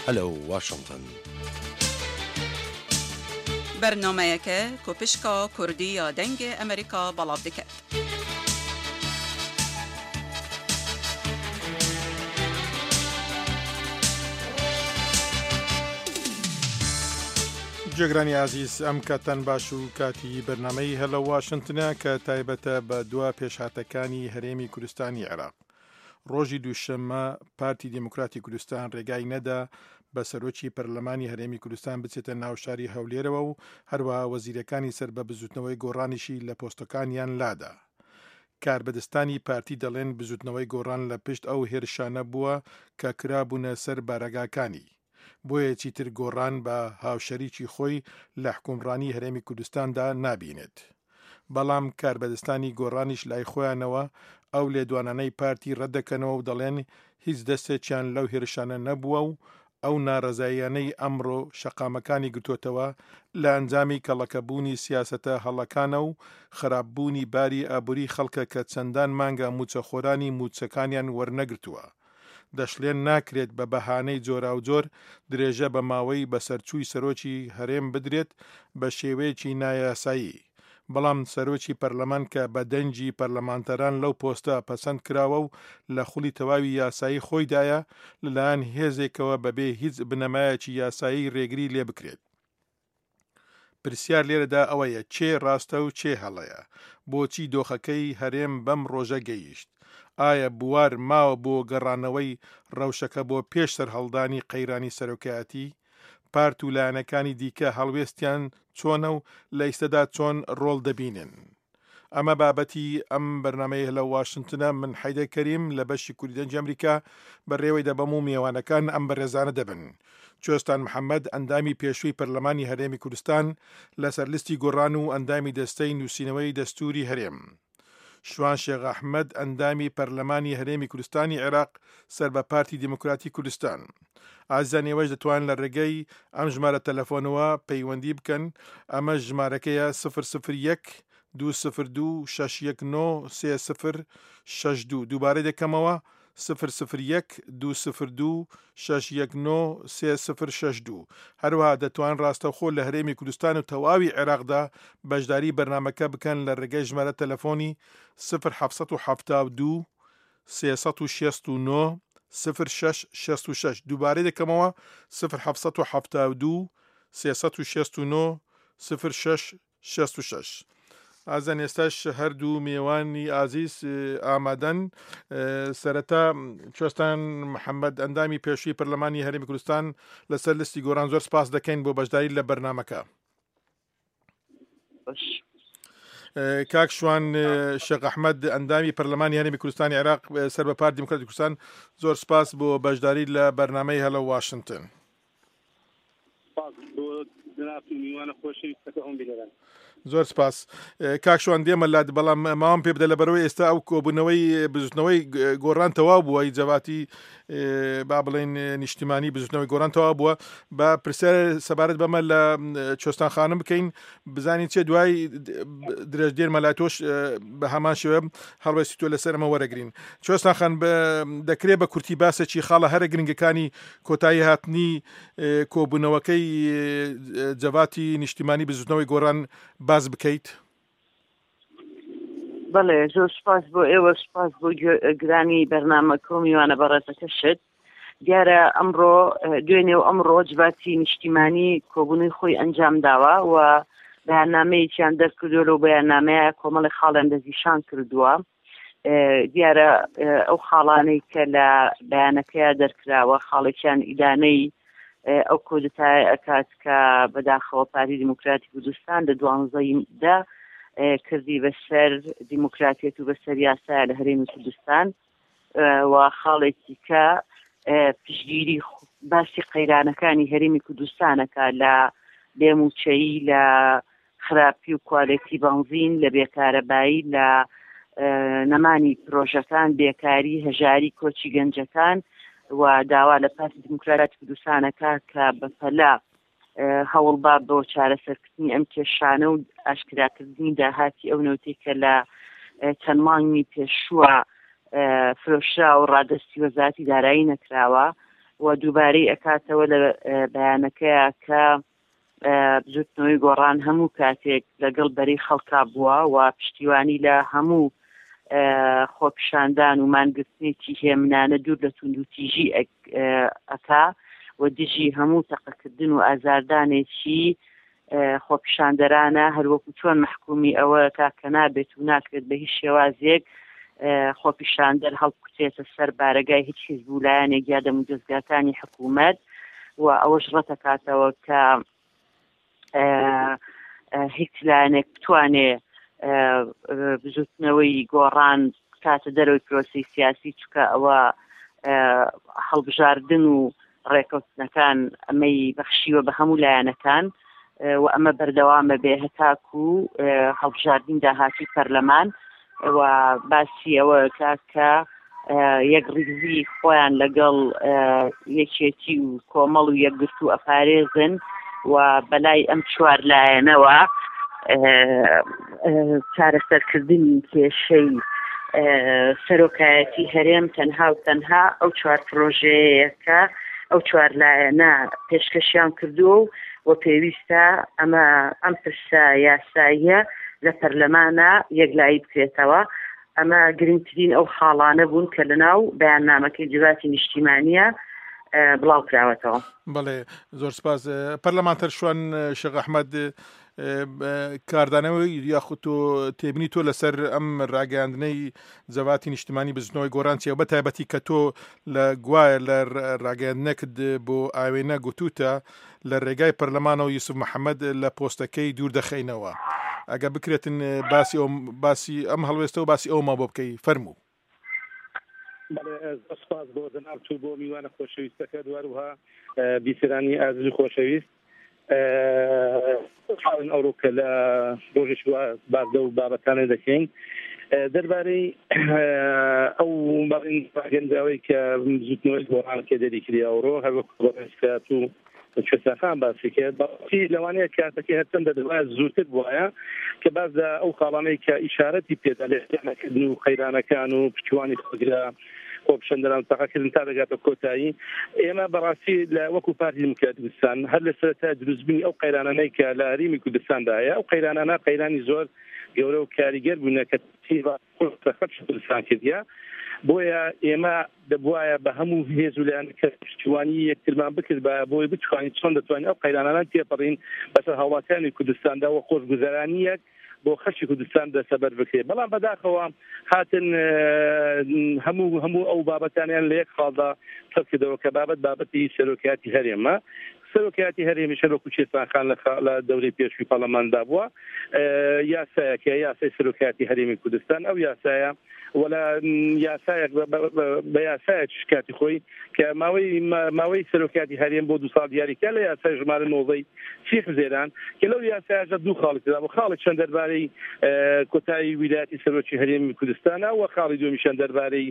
هەلو واشنگتن. بەرنمەیەکە کۆپشکە کوردی یا دەنگی ئەمریکا بەڵاو دەکات. جێگرانی عزیز ئەم کاتان باش و کاتی بەرنمەی هەلە واشنگتنە کە تایبەتە بە دوا پێشهاتەکانی هەرێمی کوردستانی عێراق. ڕۆژی دووشەممە پارتی دیموکراتی کوردستان ڕێگای نەدا بە سەرۆکی پەرلەمانی هەرێمی کوردستان بچێتە ناو شاری هەولێرەوە و هەروەها وەزیرەکانی سەر بە بزوتنەوەی گۆڕانیشی لە پۆستەکانیان لادا. کاربەدەستانی پارتی دەڵێن بزوتنەوەی گۆڕان لە پشت ئەو هێرشانە بووە کە کرابوونە سەر بارەگاکانی. بۆیە چیتر گۆڕان بە هاوشەریکی خۆی لە حکومڕانی هەرێمی کوردستاندا نابینێت. بەڵام کاربەدەستانی گۆڕانیش لای خۆیانەوە ئەو لێدوانانەی پارتی ڕەتدەکەنەوە و دەڵێن هیچ دەستێکیان لەو هێرشانە نەبووە و ئەو ناڕەزاییانەی ئەمڕۆ شەقامەکانی گرتوتەوە لە ئەنجامی کەڵەکەبوونی سیاسەتە هەڵەکانە و خراپبوونی باری ئابووری خەڵکە کە چەندان مانگە موچەخۆرانی موچەکانیان وەرنەگرتووە. دەشلێن ناکرێت بە بەهانەی جۆرا و جۆر درێژە بە ماوەی بەسەرچووی سەرۆکی هەرێم بدرێت بە شێوەیەکی نایاسایی. بەڵام سەرۆکی پەرلەمان کە بە دەنجی پەرلەمانتەران لەو پۆستە پەسەند کراوە و لە خولی تەواوی یاسایی خۆیدایە لەلایەن هێزێکەوە بەبێ هیچ بنەمایەکی یاسایی ڕێگری لێ بکرێت. پرسیار لێرەدا ئەوەیە چێ ڕاستە و چێ هەڵەیە؟ بۆچی دۆخەکەی هەرێم بەم ڕۆژە گەیشت؟ ئایا بوار ماوە بۆ گەڕانەوەی ڕەوشەکە بۆ پێش سەرهەڵدانی قەیرانی سەرۆکایەتی؟ پارت و لایەنەکانی دیکە هەڵوێستیان چۆنە و لە ئیستەدا چۆن ڕۆڵ دەبینن؟ ئەمە بابەتی ئەم بەرنامەیە لە واشنگتنە. من حەیدەر کەریم لە بەشی کوردی دەنگی ئەمریکا بەڕێوەی دەبەم و میێوانەکان ئەم بەڕێزانە دەبن. کوێستان محەممەد ئەندامی پێشووی پەرلەمانی هەرێمی کوردستان لەسەر لیستی گۆڕان و ئەندامی دەستەی نووسینەوەی دەستوری هەرێم. شوان شێخ ئەحمەد ئەندامی پەرلەمانی هەرێمی کوردستانی عێراق سەر بە پارتی دیموکراتی کوردستان. ئازانێوەش دەتوان لە ڕێگەی ئەم ژمارە تەلەفۆنەوە پەیوەندی بکەن. ئەمە ژمارەکەیە 001 202 619 3062. دووبارەی دەکەمەوە 001 202 619 3062. هەروەها دەتوان ڕاستەوخۆ لە هەرێمی کوردستان و تەواوی عێراقدا بەشداری بەرنامەکە بکەن لە ڕێگەی ژمارە تەلەفۆنی 0772 369 0666. دووبارەی دەکەمەوە 0772 369 0666. ئازان ئێستاش هەردوو میێوانی ئازیز ئامادەن. سەرەتا کوێستان محەممەد ئەندامی پێشووی پەرلەمانی هەرێمی کوردستان لەسەر لیستی گۆڕان زۆر سپاس دەکەین بۆ بەشداری لە بەرنامەکە. کاک شوان شێخ ئەحمەد ئەندامی پەرلەمانی هەرێمی کوردستانی عێراق سەر بە پارتی دیموکراتی کوردستان زۆر سپاس بۆ بەشداری لە بەرنامەی هەلە واشنگتن. زۆر سپاس. کاک شوان دێمە لات، بەڵام ماوەم پێ بدە لەبەرەوەی ئێستا ئەو کۆبوونەوەی بزوتنەوەی گۆڕان تەواو بووە، جەواتی با بڵێن نیشتیمانی بزوتنەوەی گۆڕان تەواو بووە. بە پرسیار سەبارەت بەمە لە چۆستان خانم بکەین، بزانین چێ دوای درێژ دێرمە لای تۆش بە هەمان شێوە هەڵوێستی تۆ لەسەر ئەمە وەرەگرین. چۆستان خان دەکرێت بە کورتی باسێکی خاڵە هەرە گرنگەکانی کۆتایی هاتنی کۆبوونەوەکەی جەواتی نیشتیمانی بزوتنەوەی گۆڕان باز بکەیت؟ بەڵێ، زۆر سپاس بۆ ئێوە، سپاس بۆ گرانی بەرنامەکە و میوانە بەڕێزەکەشت. دیارە ئەمڕۆ دوێنێ و ئەمڕۆ جواتی نیشتیمانی کۆبوونی خۆی ئەنجام داوە و بەیاننامەیەکیان دەرکردووە لەو بەیاننامەیە کۆمەڵی خاڵیان دەزیشان کردووە. دیارە ئەو خاڵانەی کە لە بەیانەکەیە دەرکراوە خاڵێکیان ئیدانەی ئەو کۆدتای ئەکات کە بەداخەوە پارتی دیموکراتی کوردستان لە 12دا کردی بەسەر دیموکراتیەت و بەسەر یاسایە لە هەرێمی کوردستان، و خاڵێکی کە پشتگیری باسی قەیرانەکانی هەرێمی کوردستانەکە لە بێموچەیی، لە خراپی و کوالێتی بەنزین، لە بێکارەبایی، لە نەمانی پرۆژەکان، بێکاری، هەژاری کۆچی گەنجەکان، و داوا لە پارتی دیموکراتی کوردستانەکە کە بەپەلا هەوڵبا بۆ چارەسەرکردنی ئەم کێشانە و ئاشکراکردنی داهاتی ئەو نەوتەی کە لە چەند مانگی پێشووە فرۆشرا و ڕادستی وەزارەتی دارایی نەکراوە و دووبارەی ئەکاتەوە لە بەیانەکەیە کە بجووتنەوەی گۆڕان هەموو کاتێک لەگەڵ بەری خەڵکا بووە و پشتیوانی لە هەموو خۆپیشاندان و مانگرتنێکی هێمنانە دوور لە توندوتیژی ئەکا و دژی هەموو تەقەکردن و ئازاردانێکی خۆپیشاندەرانە هەروەکو چۆن محکومی ئەوە کە نابێت و ناکرێت بە هیچ شێوازێک خۆپیشاندەر هەڵبکوتێتە سەر بارەگای هیچ حیزبوولایەنێک یا دەموجەزگاکانی حکوومەت و ئەوەش ڕەتەکاتەوە کە هیچ لایەنێک بتوانێ بژوتنەوەی گۆڕان کاتە دەرەوەی پرۆسی سیاسی چکە ئەوە هەڵبژاردن و ڕێکەوتنەکان ئەمەی بەخشیوە بە هەموو لایەنەکان و ئەمە بەردەوامە بێ هەتاکو هەڵبژاردن داهاتی پەرلەمان و باسی ئەوە کە یەک ڕیزی خۆیان لەگەڵ یەکێتی و کۆمەڵ و یەکگرتو ئەپارێزن و بەلای ئەم چوار لایەنەوە چارەسەرکردنی کێشەی سەرۆکایەتی هەرێم تەنها و تەنها ئەو چوار پرۆژەیە کە ئەو چوار لایەنە پێشکەشیان کردووە و پێویستە ئەم پرسە یاساییە لە پەرلەمانە یەکلایی بکرێتەوە. ئەمە گرنگترین ئەو خاڵانە بوون کە لەناو بەیاننامەکەی جوڵاتی نیشتیمانیە بڵاو کراوەتەوە. بەڵێ زۆر سپاس. پەرلەمانتەر شوان شێخ ئەحمەد کاردانەوەی یاخود و تێبینی تۆ لەسەر ئەم ڕاگەاندنەی جەواتی نیشتیمانی بزنەوەی گۆڕانچیە بە تایبەتی کە تۆ لە گوایە لە ڕاگەاندنەکت بۆ ئاوێنە گوتوتە لە ڕێگای پەرلەمانەوە یوسف محەممەد لە پۆستەکەی دوور دەخەینەوە. ئەگە بکرێتن باسی ئەم هەڵوێستە و باسی ئەوما بۆ بکەی فەرموو. سپاس بۆ جەناب تو بۆ میوانە خۆشەویستەکە دووەروها بیسەرانی ئازیز خۆشەویست ئەوڕۆ کە لە ڕۆژێک باردە و بابەتانە دەکەین دەربارەی ئەو گەنجاوەی کە زوتنەوەی گۆڕان کە دەریکری ئەوڕۆ هەروەکو بەڕێزکات و کوێستاخان باسی کرد بەڵکی لەوانەیە کاتەکەی هەرچەندە دەوایە زووتر بووایە کە باز ئەو خاڵانەی کە ئیشارەتی پێدا لێنەکردن و قەیرانەکان و پچوانی خۆگرا خۆپیشاندەران تەقەکردن تا دەگاتە کۆتایی ئێمە بەڕاستی لە وەکو پارتی دیموکراتیک هەر لە سەرەتا دروستبوونی ئەو قەیرانانەی کە لە هەرێمی کوردستاندایە ئەو قەیرانانە قەیرانی زۆر گەورە و کاریگەر بوونە کە خەت کوردستان کردیا بۆیە ئێمە دەبوایە بە هەموو هێز و لایەن کە پشتیوانی یەکترمان بکرد بە بۆی بتوانین چۆن دەتوانین ئەو قەیرانانە تێپەڕین بەسەر هاوڵاتیانی کوردستاندا و خۆشگوزەرانیەک بۆ خەشی کوردستان دەسەبەر بکرێت بەڵام بەداخەوە هاتن هەموو ئەو بابەتانیان لە یەک خاڵدا تەرکردەوە کە بابەتی سەرۆکایەتی هەرێمە سەرۆکایەتی هەرێمی شەرۆک و چێستانخان لە دەورەی پێشووی پەرلەماندا بووە یاسایەکە یاسای سەرۆکایەتی هەرێمی کوردستان ئەو یاسایە ولا یاسایەک بە یاسایە شکاتی خۆی کە ماوەی سەرۆکایەتی هەرێم بۆ 2 ساڵ دیاریکە لە یاسای ژمارە 90 سیخ زێران کە لەو یاسایەژە دوو خاڵێکدا بۆ خاڵێک چەند دەربارەی کۆتایی ویلایەتی سەرۆکی هەرێمی کوردستانە و خاڵی دومیشان دەربارەی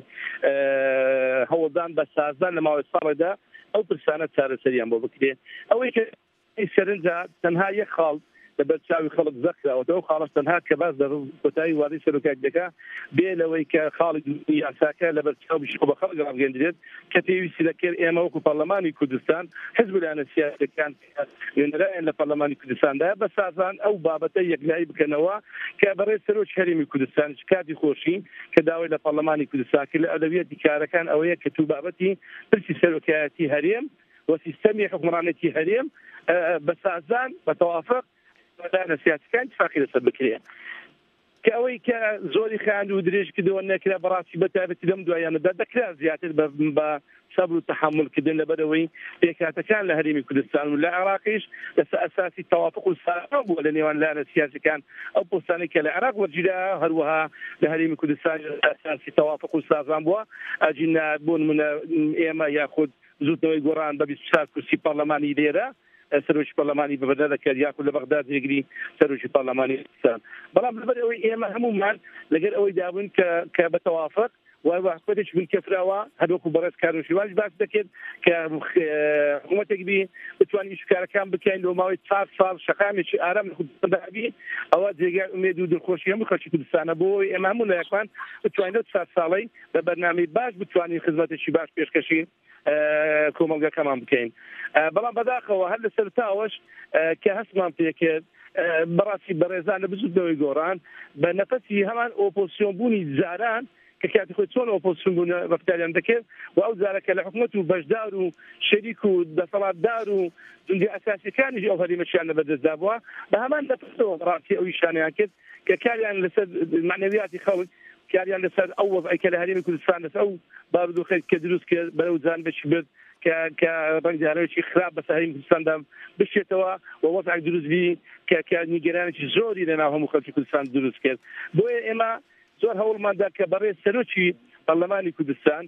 هەوڵدان بە سازدان لە ماوەی ساڵێکدا ئەو پرسانە چارەسەریان بۆ بکرێت ئەوەی کە سەرنجە تەنها یەک خاڵ لە بەرچاوی خەڵک زەکراوەتەوە خاڵش تەنها کە باز لە کۆتایی وادەی سەرۆکایەتی دەکا بێ لەوەی کە خاڵی یاساکە لە بەرچاوی بە خەڵک ڕابگەندرێت کە پێویستی دەکرد ئێمە وەکو پەرلەمانی کوردستان حزب لایەنە سیاسیەکان نوێنەرایان لە پەرلەمانی کوردستاندا بە سازان ئەو بابەتە یەکلایی بکەنەوە کە بەڕێز سەرۆکی هەرێمی کوردستان کاتی خۆشی کە داوای لە پەرلەمانی کوردستان کرد لە ئەدەبیاتی کارەکان ئەوەیە کە تو بابەتی پرسی سەرۆکایەتی هەرێم و سیستەمی حکومڕانێتی هەرێم بە سازان بە تەوافق لایەنە سیاسیەکان اتفاقی لەسەر بکرێن کە ئەوەی کە زۆری خاند و درێژ کردەوە نەکرا بەڕاستی بەتایبەتی لەم دوایانەدا دەکرا زیاتر بە سەبر و تەحملکردن لەبەرەوەی پێکهاتەکان لە هەرێمی کوردستان و لە عێراقیش لەسەر ئەساسی تەوافق و سازان بووە لە نێوان لایەنە سیاسیەکان ئەو پۆستانەی کە لە عێراق وەرگیرا هەروەها لە هەرێمی کوردستان ئەساسی تەوافق و سازان بووە ئەجینا بۆ نمونە ئێمە یاخود زوتنەوەی گۆڕان بە 24 کورسی پەرلەمانی لێرە سەرۆکی پەرلەمانی بەبەردە دەکرد یاخود لە بەغداد جێگری سەرۆکی پەرلەمانی کوردستان بەڵام لەبەر ئەوەی ئێمە هەمومان لەگەر ئەوەی دابوون کە بەتەوافق وەختێک بن کەفراوە هەروەکو بەڕێز کارۆشیوانش باس دەکرد کە حکوومەتێک بی بتوانین ئیشکارەکان بکەین لە ماوەی 4 ساڵ شەقامێکی ئارام لە کوردستاندا بی ئەوە جێگای ئومێد و دڵخۆشی هەموو خەڵکی کوردستانە بۆی ئێمە هەموو لایەکمان بتوانین 4 ساڵەی بە بەرنامەی باش بتوانین خزمەتێکی باش پێشکەشین کۆمەڵگەکەمان بکەین بەڵام بەداخەوە هەر لە سەرتاوەش کە هەستمان پێکرد بەڕاستی بەڕێزان لە بزودنەوەی گۆڕان بە نەفەسی هەمان ئۆپۆزیسیۆن بوونی جاران کە کاتی خۆی چۆن ئۆپۆزیسیۆن بوون ڕفتاریان دەکرد و ئەو جارەکە لە حکومەت و بەشدار و شەریک و دەسەڵاتدار و جوندی ئەساسیەکانیش ئەو هەریمەشیان لەبەردەستدا بووە بە هەمان نەفەسەوە ڕاستی ئەوی شانیان کرد کە کاریان لەسەر معنەویاتی خەڵک کاریان لەسەر ئەو وەزعی کە لە هەرێمی کوردستان لەسەر ئەو بابدوخێت کە دروست کرد بەرەو جانبەشی برد کە ڕەنگارەوەی خراپ بە هەرێمی کوردستاندا بشێتەوە و وەزعی دروستبی کە نیگەرانێکی زۆری لەناو هەموو خەڵکی کوردستان دروست کرد بۆیە ئێمە زۆر هەوڵماندا کە بەڕێز سەرۆکی پەرلەمانی کوردستان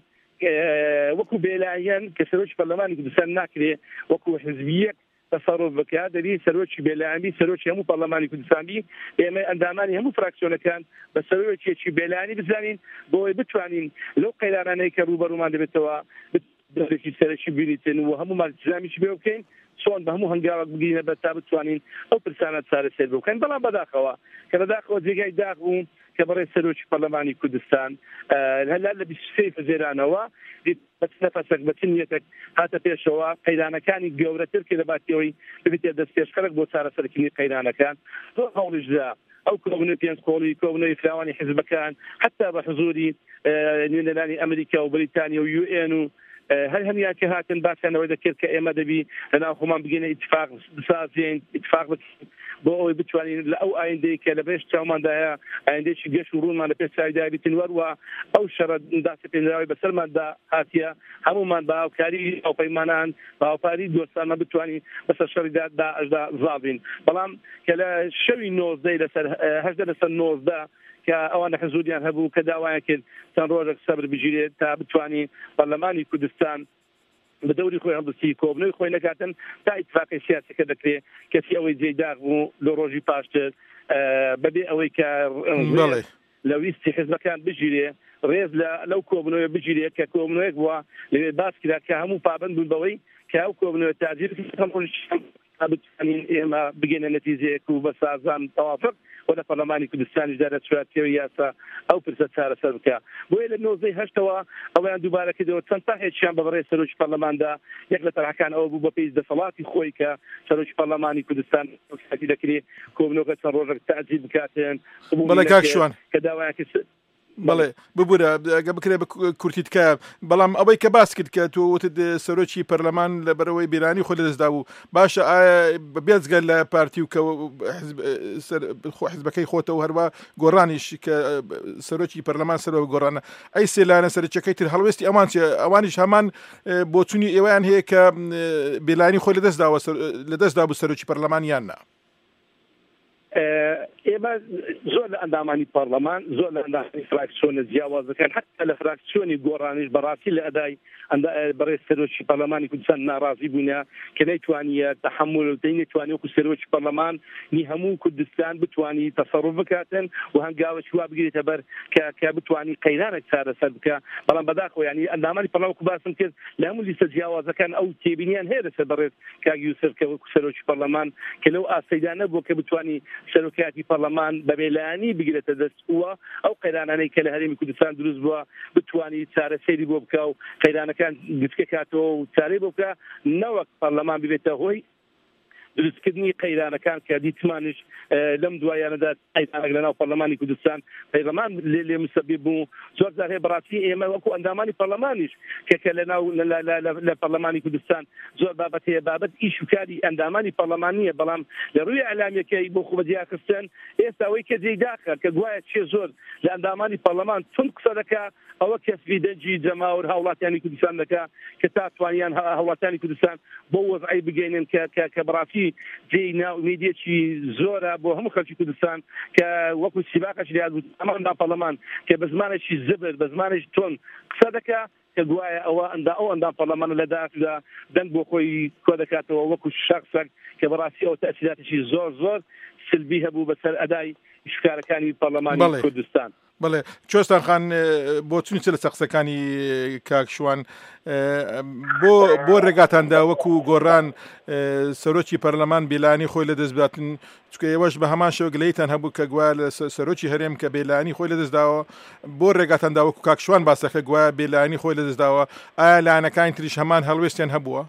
وەکو بێلایەن کە سەرۆکی پەرلەمانی کوردستان ناکرێ وەکو حزبیەک تصرف بکات دەبی سەرۆکی بێلایەنی سەرۆکی هەموو پەرلەمانی کوردستانی ئێمە ئەندامانی هەموو فراکسیۆنەکان بە سەرۆکیەکی بێلایەنی بزانین بۆی بتوانین لەو قەیرانانەی کە ڕوبەڕوومان دەبێتەوە دەرێکی سەرەکی بینیتن و هەموو مالتیزامیش بێ بکەین چۆن بە هەموو هەنگاوەک بگینە بە تا بتوانین ئەو پرسانە چارەسەر بکەین بەڵام بەداخەوە کە بەداخەوە جێگای داغ بوو کە بەڕێز سەرۆکی پەرلەمانی کوردستان هەلا لە 23 فەزێرانەوە نەفەسێک بە چنیەتێک هاتە پێشەوە قەیرانەکانی گەورەتر کە دەباتەوەی ببێتە دەست پێشخەرک بۆ چارەسەرکردنی قەیرانەکان زۆر هەوڵیشدا ئەو کۆبنە پێنج قۆڵی کۆبنەوەی فراوانی حزبەکان حتا بە حزوری نوێنەرانی ئەمریکا و بریتانیا و UN و هەر هەمیان کە هاتن باسیانەوەی دەکرد کە ئێمە دەبی لەناو خۆمان بگەینە ئیتفاق بسازین ئیتفاق بۆ ئەوەی بتوانین لە ئەو ئایندەی کە لە بەش چاوماندایە ئایندێکی گەشت و ڕوونمان لە پێش چاویدا بیتن وەروە ئەو شەڕە داسەپێنراوی بەسەرماندا هاتیە هەمومان بە هاوکاری ئەو پەیمانان بە هاوپاری دۆستانمان بتوانین بەسەر شەڕیدا داعشدا زاڵین بەڵام کە لە شەوی 19 لەسەر 18 لەسەر 19 کە ئەوانە حزوریان هەبوو کە داوایان کرد چەند ڕۆژێک سەبر بگیرێت تا بتوانین پەرلەمانی کوردستان بە دەوری خۆی هەڵدەستی کۆبنەوەی خۆی نەکاتن تا ئیتفاقی سیاسیەکە دەکرێت کەسی ئەوەی جێداغ بوو لە ڕۆژی پاشتر بەبێ ئەوەی کە لە ویستی حزبەکان بگیرێ ڕێز لەو کۆبنەوەی بگیرێت کە کۆبنەوەیەک بووە لەوێ باس کرا کە هەموو پابند بوون بەوەی کە ئەو کۆبنەوە تاجیر بتوانین ئێمە بگەینە نەتیجەیەک و بە سازان تەوافق و لە پەرلەمانی کوردستانیشدا دەچواتەوەی یاسا ئەو پرسە چارەسەر بکە بۆیە لە 1980ەوە ئەویان دووبارە کردەوە چەند تاهێکیان بە بەڕێز سەرۆکی پەرلەماندا یەک لە تەرحەکان ئەوە بوو بە پێی دەسەڵاتی خۆی کە سەرۆکی پەرلەمانی کوردستان دەکرێت کۆبنەوەکە چەند ڕۆژێک تاجیل بکاتن بەڵێ کاکشوان کە داوایان کرد بەڵێ ببوورە ئەگە بکرێ بە کورتیتکە بەڵام ئەوەی کە باس کرد کە تۆ وتت سەرۆکی پەرلەمان لە بەرەوەی بیرانی خۆی لەدەستدا بوو باشە ئایا بێجگەل لە پارتی و کە حزبەکەی خۆتەوە هەروە گۆڕانیش کە سەرۆکی پەرلەمان سەرەوە گۆڕانە ئەی سێلانە سەرچەکەی تر هەڵوێستی ئەوانیش هەمان بۆچوونی ئێوەیان هەیە کە بیلانی خۆی لەدەستدا بوو سەرۆکی پەرلەمانیان نا ئێمە زۆر لە ئەندامانی پەرلەمان زۆر لە ئەندامانی فراکسیۆنە جیاوازەکان حتا لە فراکسیۆنی گۆڕانیش بەڕاستی لە ئەدای بەڕێز سەرۆکی پەرلەمانی کوردستان ناڕازی بوونە کە نەیتوانیە تەحمل نەیتوانی وەکو سەرۆکی پەرلەمان نی هەموو کوردستان بتوانی تەسەڕف بکاتن و هەنگاوەی وا بگرێتە بەر کە بتوانی قەیرانێک چارەسەر بکە بەڵام بەداخەوە یعنی ئەندامانی پەرلەمان وەکو باسم کرد لە هەموو لیستە جیاوازەکان ئەو تێبینیان هەیە لەسەر بەڕێز کاک یوسف کە وەکو سەرۆکی پەرلەمان کە لەو ئاسەیدانە بوو کە بتوانی سەرۆکیاتی پەرلەمان بەبێلایانی بگرێتە دەستووە ئەو قەیرانانەی کە لە هەرێمی کوردستان دروست بووە بتوانی چارەسەری بۆ بکە و قەیرانەکان گچکە کاتەوە و چارەی بۆ بکە نەوەک پەرلەمان ببێتە هۆی دروستکردنی قەیرانەکان کە دیتمانش لەم دوایانەدا قەیرانێک لەناو پەرلەمانی کوردستان پەرلەمان لێ مسەبب بوو زۆر جار هەیە بەڕاستی ئێمە وەکو ئەندامانی پەرلەمانیش کە لەناو لە پەرلەمانی کوردستان زۆر بابەت هەیە بابەت ئیش و کاری ئەندامانی پەرلەمانیە بەڵام لە ڕووی ئەعلامیەکەی بۆ خوبەدیاخستن ئێستا ئەوەی کە جێداخە کە گوایە چێ زۆر لە ئەندامانی پەرلەمان تون قسە دەکا ئەوە کەسبی دەنجی جەماوەر هاوڵاتیانی کوردستان دەکا کە تا توانیان هاوڵاتیانی کوردستان بۆ وەزعی بگەینن کە بەڕاستی جێی ناومیدێکی زۆرە بۆ هەموو خەڵکی کوردستان کە وەکو سیباقەش لێات بوو ئەماندا پەرلەمان کە بە زمانێکی زبر بە زمانێکی تۆن قسە دەکا کە گوایە ئەوە ئەندام پەرلەمان لە داخدا دەنگ بۆ خۆی کۆ دەکاتەوە وەکو شەخسێک کە بەڕاستی ئەو تەئسیراتێکی زۆر سلبی هەبوو بەسەر ئەدای شکارەکانی پەرلەمانی کوردستان بەڵێ چۆستان خان بۆ چونی چ لە سەقسەکانی کاکشوان بۆ ڕێگاتاندا وەکو گۆڕان سەرۆکی پەرلەمان بێلانی خۆی لە دەستباتن چکە ئێوەش بە هەمان شێوە گلەیتان هەبوو کە گوایە لە سەرۆکی هەرێم کە بێلانی خۆی لە دەستداوە بۆ ڕێگاتاندا وەکو کاکشوان باسەکە گوایە بێلانی خۆی لە دەستداوە ئایا لایەنەکانی تریش هەمان هەڵوێستیان هەبووە؟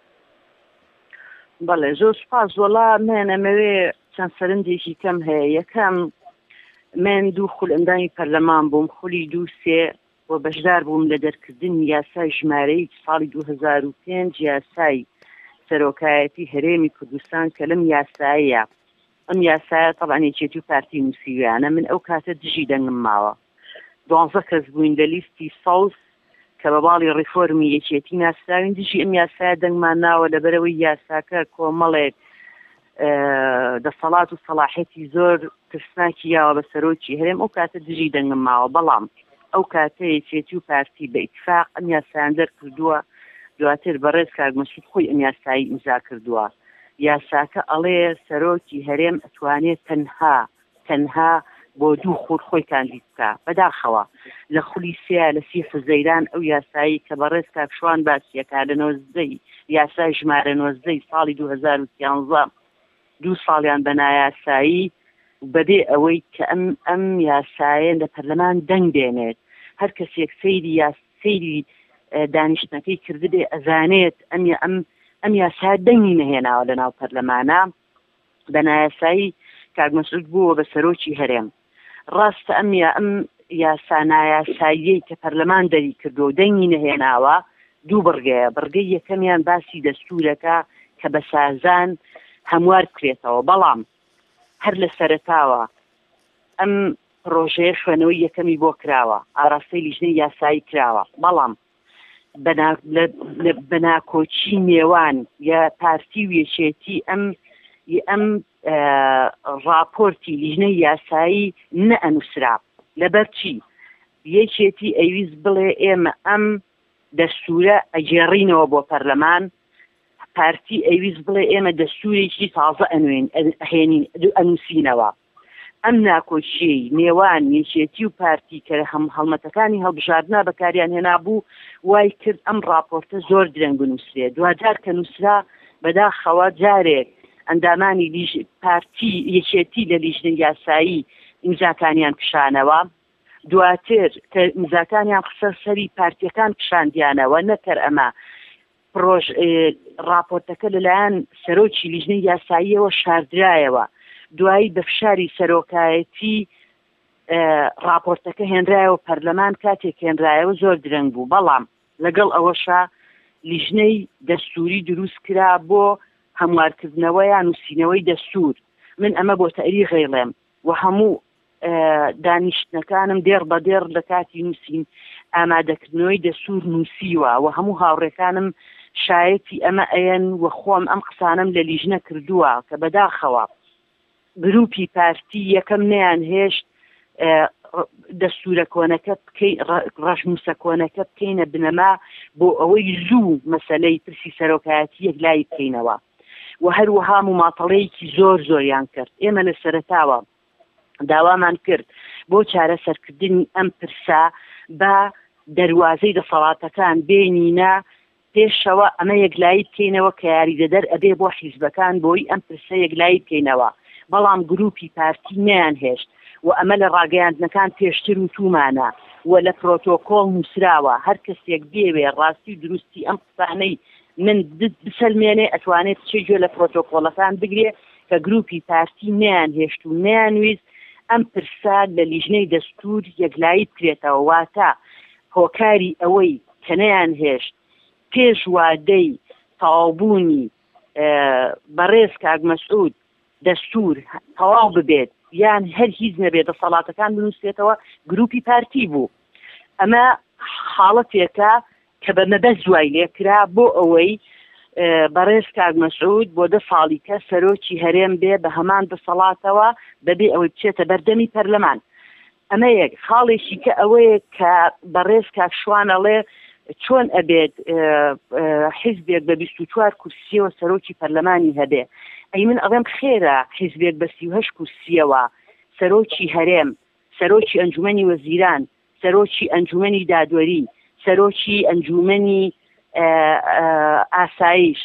بەڵێ زۆر سپاس وەڵا منەمەوێ چەند سەرنجێکی کەم هەیە یەکەم من 2 خول ئەندامی پەرلەمان بووم خولی 2 و بەشدار بووم لە دەرکردنی یاسای ژمارەی ساڵی 2005 یاسای سەرۆکایەتی هەرێمی کوردستان کە لەم یاسایە ئەم یاسایە تەڵان یەکێتی و پارتی نووسیویانە من ئەو کاتە دژی دەنگم ماوە 12 کەس بووین لە لیستی ساوس کە بە باڵی ڕیفۆرمی یەکێتی ناسراوین دژی ئەم یاسایە دەنگمان ناوە لەبەرەوەی یاساکە کۆمەڵێک دەسەڵات و سەلاحێتی زۆر ترسناکی یاوە بە سەرۆکی هەرێم ئەو کاتە دژی دەنگم ماوە بەڵام ئەو کاتە یەکێتی و پارتی بە ئیتفاق ئەم یاسایان دەرکردووە دواتر بەڕێز کاک مەسعود خۆی ئەم یاسایی ئیمزا کردووە یاساکە ئەڵێ سەرۆکی هەرێم ئەتوانێت تەنها بۆ 2 خور خۆی کاندید بکە بەداخەوە لە خولی 3 لە 30 فزەیران ئەو یاسایی کە بەڕێز کاکشوان باسیەکە لە 90 یاسای ژمارە 90 ساڵی 2013 2 ساڵیان بە نایاسایی بەبێ ئەوەی کە ئەم یاسایە لە پەرلەمان دەنگ دێنێت هەر کەسێک سەیری دانیشتنەکەی کردبێ ئەزانێت ئەم یاسا دەنگی نەهێناوە لە ناو پەرلەمانە بە نایاسایی کاک مەسعود بووە بە سەرۆکی هەرێم ڕاستە ئەم یاسا نایاساییەی کە پەرلەمان دەری کردو و دەنگی نەهێناوە 2 بڕگەیە بڕگەی یەکەمیان باسی دەستورەکە کە بە سازان هەموار بکرێتەوە بەڵام هەر لە سەرەتاوە ئەم پرۆژەیە خوێنەوەی یەکەمی بۆ کراوە ئاراستەی لیژنەی یاسایی کراوە بەڵام بەناکۆچی نێوان یا پارتی و یەکێتی ئەم راپۆرتی لیژنەی یاسایی نەئەنووسرا لەبەرچی یەکێتی ئەویست بڵێ ئێمە ئەم دەستورە ئەگێڕینەوە بۆ پەرلەمان پارتی ئەویست بڵێ ئێمە دەستورێکی تازە ئەنووسینەوە ئەم ناکۆچیەی نێوان یەکێتی و پارتی کە هەڵمەتەکانی هەڵبژاردنا بەکاریان هێنابوو وای کرد ئەم راپۆرتە زۆر درەنگ بنووسرێ دوجار کە نووسرا بەداخەوە جارێک ئەندامانی پارتی یەکێتی لە لیژنەی یاسایی ئیمزاکانیان کشانەوە دواتر کە ئیمزاکانیان قسە سەری پارتیەکان کشاندیانەوە نەکەر ئەمە راپۆرتەکە لەلایەن سەرۆکی لیژنەی یاساییەوە شاردرایەوە دوایی بە فشاری سەرۆکایەتی راپۆرتەکە هێنرایەوە پەرلەمان کاتێک هێنرایەوە زۆر درەنگ بوو بەڵام لەگەڵ ئەوەشە لیژنەی دەستوری دروست کرا بۆ هەموارکردنەوە یان نووسینەوەی دەستور من ئەمە بۆ تەریخ غێڵێم و هەموو دانیشتنەکانم دێر بە دێر لە کاتی نووسین ئامادەکردنەوەی دەستور نووسیوە و هەموو هاوڕێکانم شایەتی ئەمە ئەیەن و خۆم ئەم قسانم لە لیژنە کردووە کە بەداخەوە گروپی پارتی یەکەم نەیان هێشت دەستورە کۆنەکە ڕەشنووسە کۆنەکە بکەینە بنەما بۆ ئەوەی زوو مەسەلەی پرسی سەرۆکایەتی یەک لای بکەینەوە و هەروەها مماطەڵەیەکی زۆر زۆریان کرد ئێمە لە سەرەتاوە داوامان کرد بۆ چارەسەرکردنی ئەم پرسا بە دەواازەی دەسەڵاتەکان بێنینە پێشەوە ئەمە یەکلایی بکەینەوە کە یاریدەدەر ئەبێ بۆ حیزبەکان بۆی ئەم پرسە یەکلایی بکەینەوە بەڵام گروپی پارتی نەیان هێشت و ئەمە لە ڕاگەیاندنەکان پێشتر و تومانە و لە پرۆتۆکۆڵ نووسراوە هەر کەسێک بێوێ ڕاستی و دروستی ئەم قسانەی من بسەلمێنێ ئەتوانێت چێ گوێ لە پرۆتۆکۆڵەکان بگرێ کە گروپی پارتی نەیان هێشت و نەیانویست ئەم پرسا لە لیژنەی دەستور یەکلایی بکرێتەوە واتە هۆکاری ئەوەی کە نەیان هێشت پێش وادەی تەواوبوونی بەڕێز کاک مەسعود دەستور تەواو ببێت یان هەر هیچ نەبێت دەسەڵاتەکان بنووسێتەوە گروپی پارتی بوو ئەمە حاڵەتێکە کە بە مەبەست دوای لێکرا بۆ ئەوەی بەڕێز کاک مەسعود بۆ 10 ساڵی کە سەرۆکی هەرێم بێ بە هەمان دەسەڵاتەوە بەبێ ئەوەی بچێتە بەردەمی پەرلەمان ئەمە یەک خاڵێکی کە ئەوەیە کە بەڕێز کاکشوانەڵێ چۆن ئەبێت حیزبێک بە 24 کورسیەوە سەرۆکی پەرلەمانی هەبێ ئەی من ئەڵێم خێرە حیزبێک بە 38 کورسیەوە سەرۆکی هەرێم سەرۆکی ئەنجومەنی وەزیران، سەرۆکی ئەنجومەنی دادوەری، سەرۆکی ئەنجومەنی ئاسایش،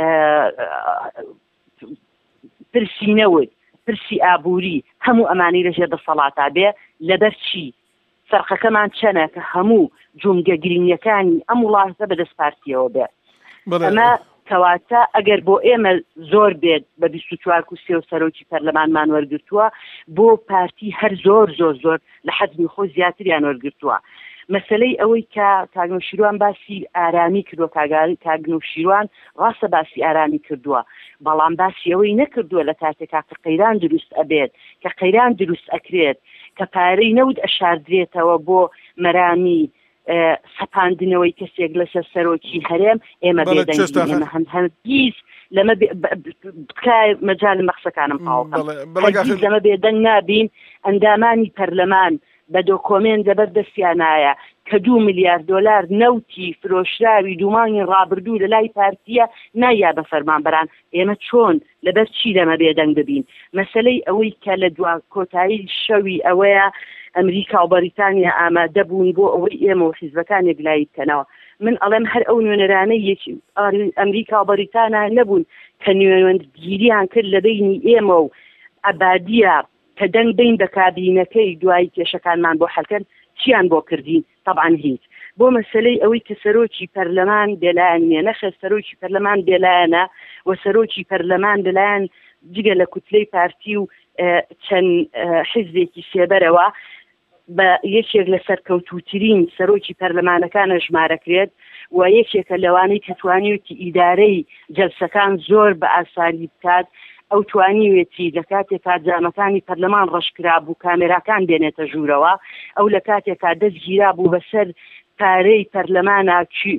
پرسی نەوت، پرسی ئابووری، هەموو ئەمانەی لەژێر دەسەڵاتە بێ. لەبەر چی؟ سەرقەکەمان چەنە کە هەموو جومگە گرنگەکانی ئەم وڵاتە بەدەست پارتیەوە بێ. ئەمە کەواتە ئەگەر بۆ ئێمە زۆر بێت بە 24 کوسێ و سەرۆکی پەرلەمانمان وەرگرتووە، بۆ پارتی هەر زۆر زۆر زۆر لە حەزمی خۆ زیاتریان وەرگرتووە. مەسلەی ئەوەی کە کاگنۆشیروان باسی ئارامی کردووە، کاگنۆشیروان ڕاستە باسی ئارامی کردووە، بەڵام باسی ئەوەی نەکردووە لە کاتێکا کە قەیران دروست ئەبێت، کە قەیران دروست ئەکرێت، کە پارەی نەود ئەشاردرێتەوە بۆ مەرامی سەپاندنەوەی کەسێک لەسەر سەرۆکی هەرێم. ئێمە بێدەنگی هەرگیز لەمە بکای مەجال مەخسەکانم هەرگیز لەمە بێدەنگ نابین. ئەندامانی پەرلەمان بە دۆکۆمێن دەبەردەستیانایە کە 2 میلیارد دۆلار نەوتی فرۆشراوی دوومانی ڕابردوو لە لای پارتیە نایا بە فەرمانبەران. ئێمە چۆن لەبەر چی لەمە بێدەنگ ببین؟ مەسلەی ئەوەی کە لە دوا کۆتایی شەوی ئەوەیە ئەمریکا و بەریتانیا ئامادە بوون بۆ ئەوەی ئێمە و حیزبەکانێک لای بکەنەوە. من ئەڵێم هەر ئەو نوێنەرانەی ئەمریکا و بەریتانیا نەبوون کە نوێنەرگیریان کرد لە بینی ئێمە و ئەبادیە کە دەنگ بین بە کابینەکەی دوای کێشەکانمان بۆ حەلکردن، چیان بۆ کردین؟ طبعاً هیچ. بۆ مەسلەی ئەوەی کە سەرۆکی پەرلەمان بێلایەن نیە، نەخێ سەرۆکی پەرلەمان بێلایەنە و سەرۆکی پەرلەمان بێلایەن جگە لە کوتلەی پارتی و چەند حیزبێکی سێبەرەوە بە یەکێک لە سەرکەوتووترین سەرۆکی پەرلەمانەکانە ژمارەکرێت و یەکێکە لەوانەی کە توانیوێتی ئیدارەی جەلسەکان زۆر بە ئاسانی بکات. ئەو توانیوێتی لە کاتێکا جامەکانی پەرلەمان ڕەشکرا بوو کامێراکان بێنێتە ژوورەوە، ئەو لە کاتێکا دەستگیرا بوو بەسەر پارەی پەرلەمانە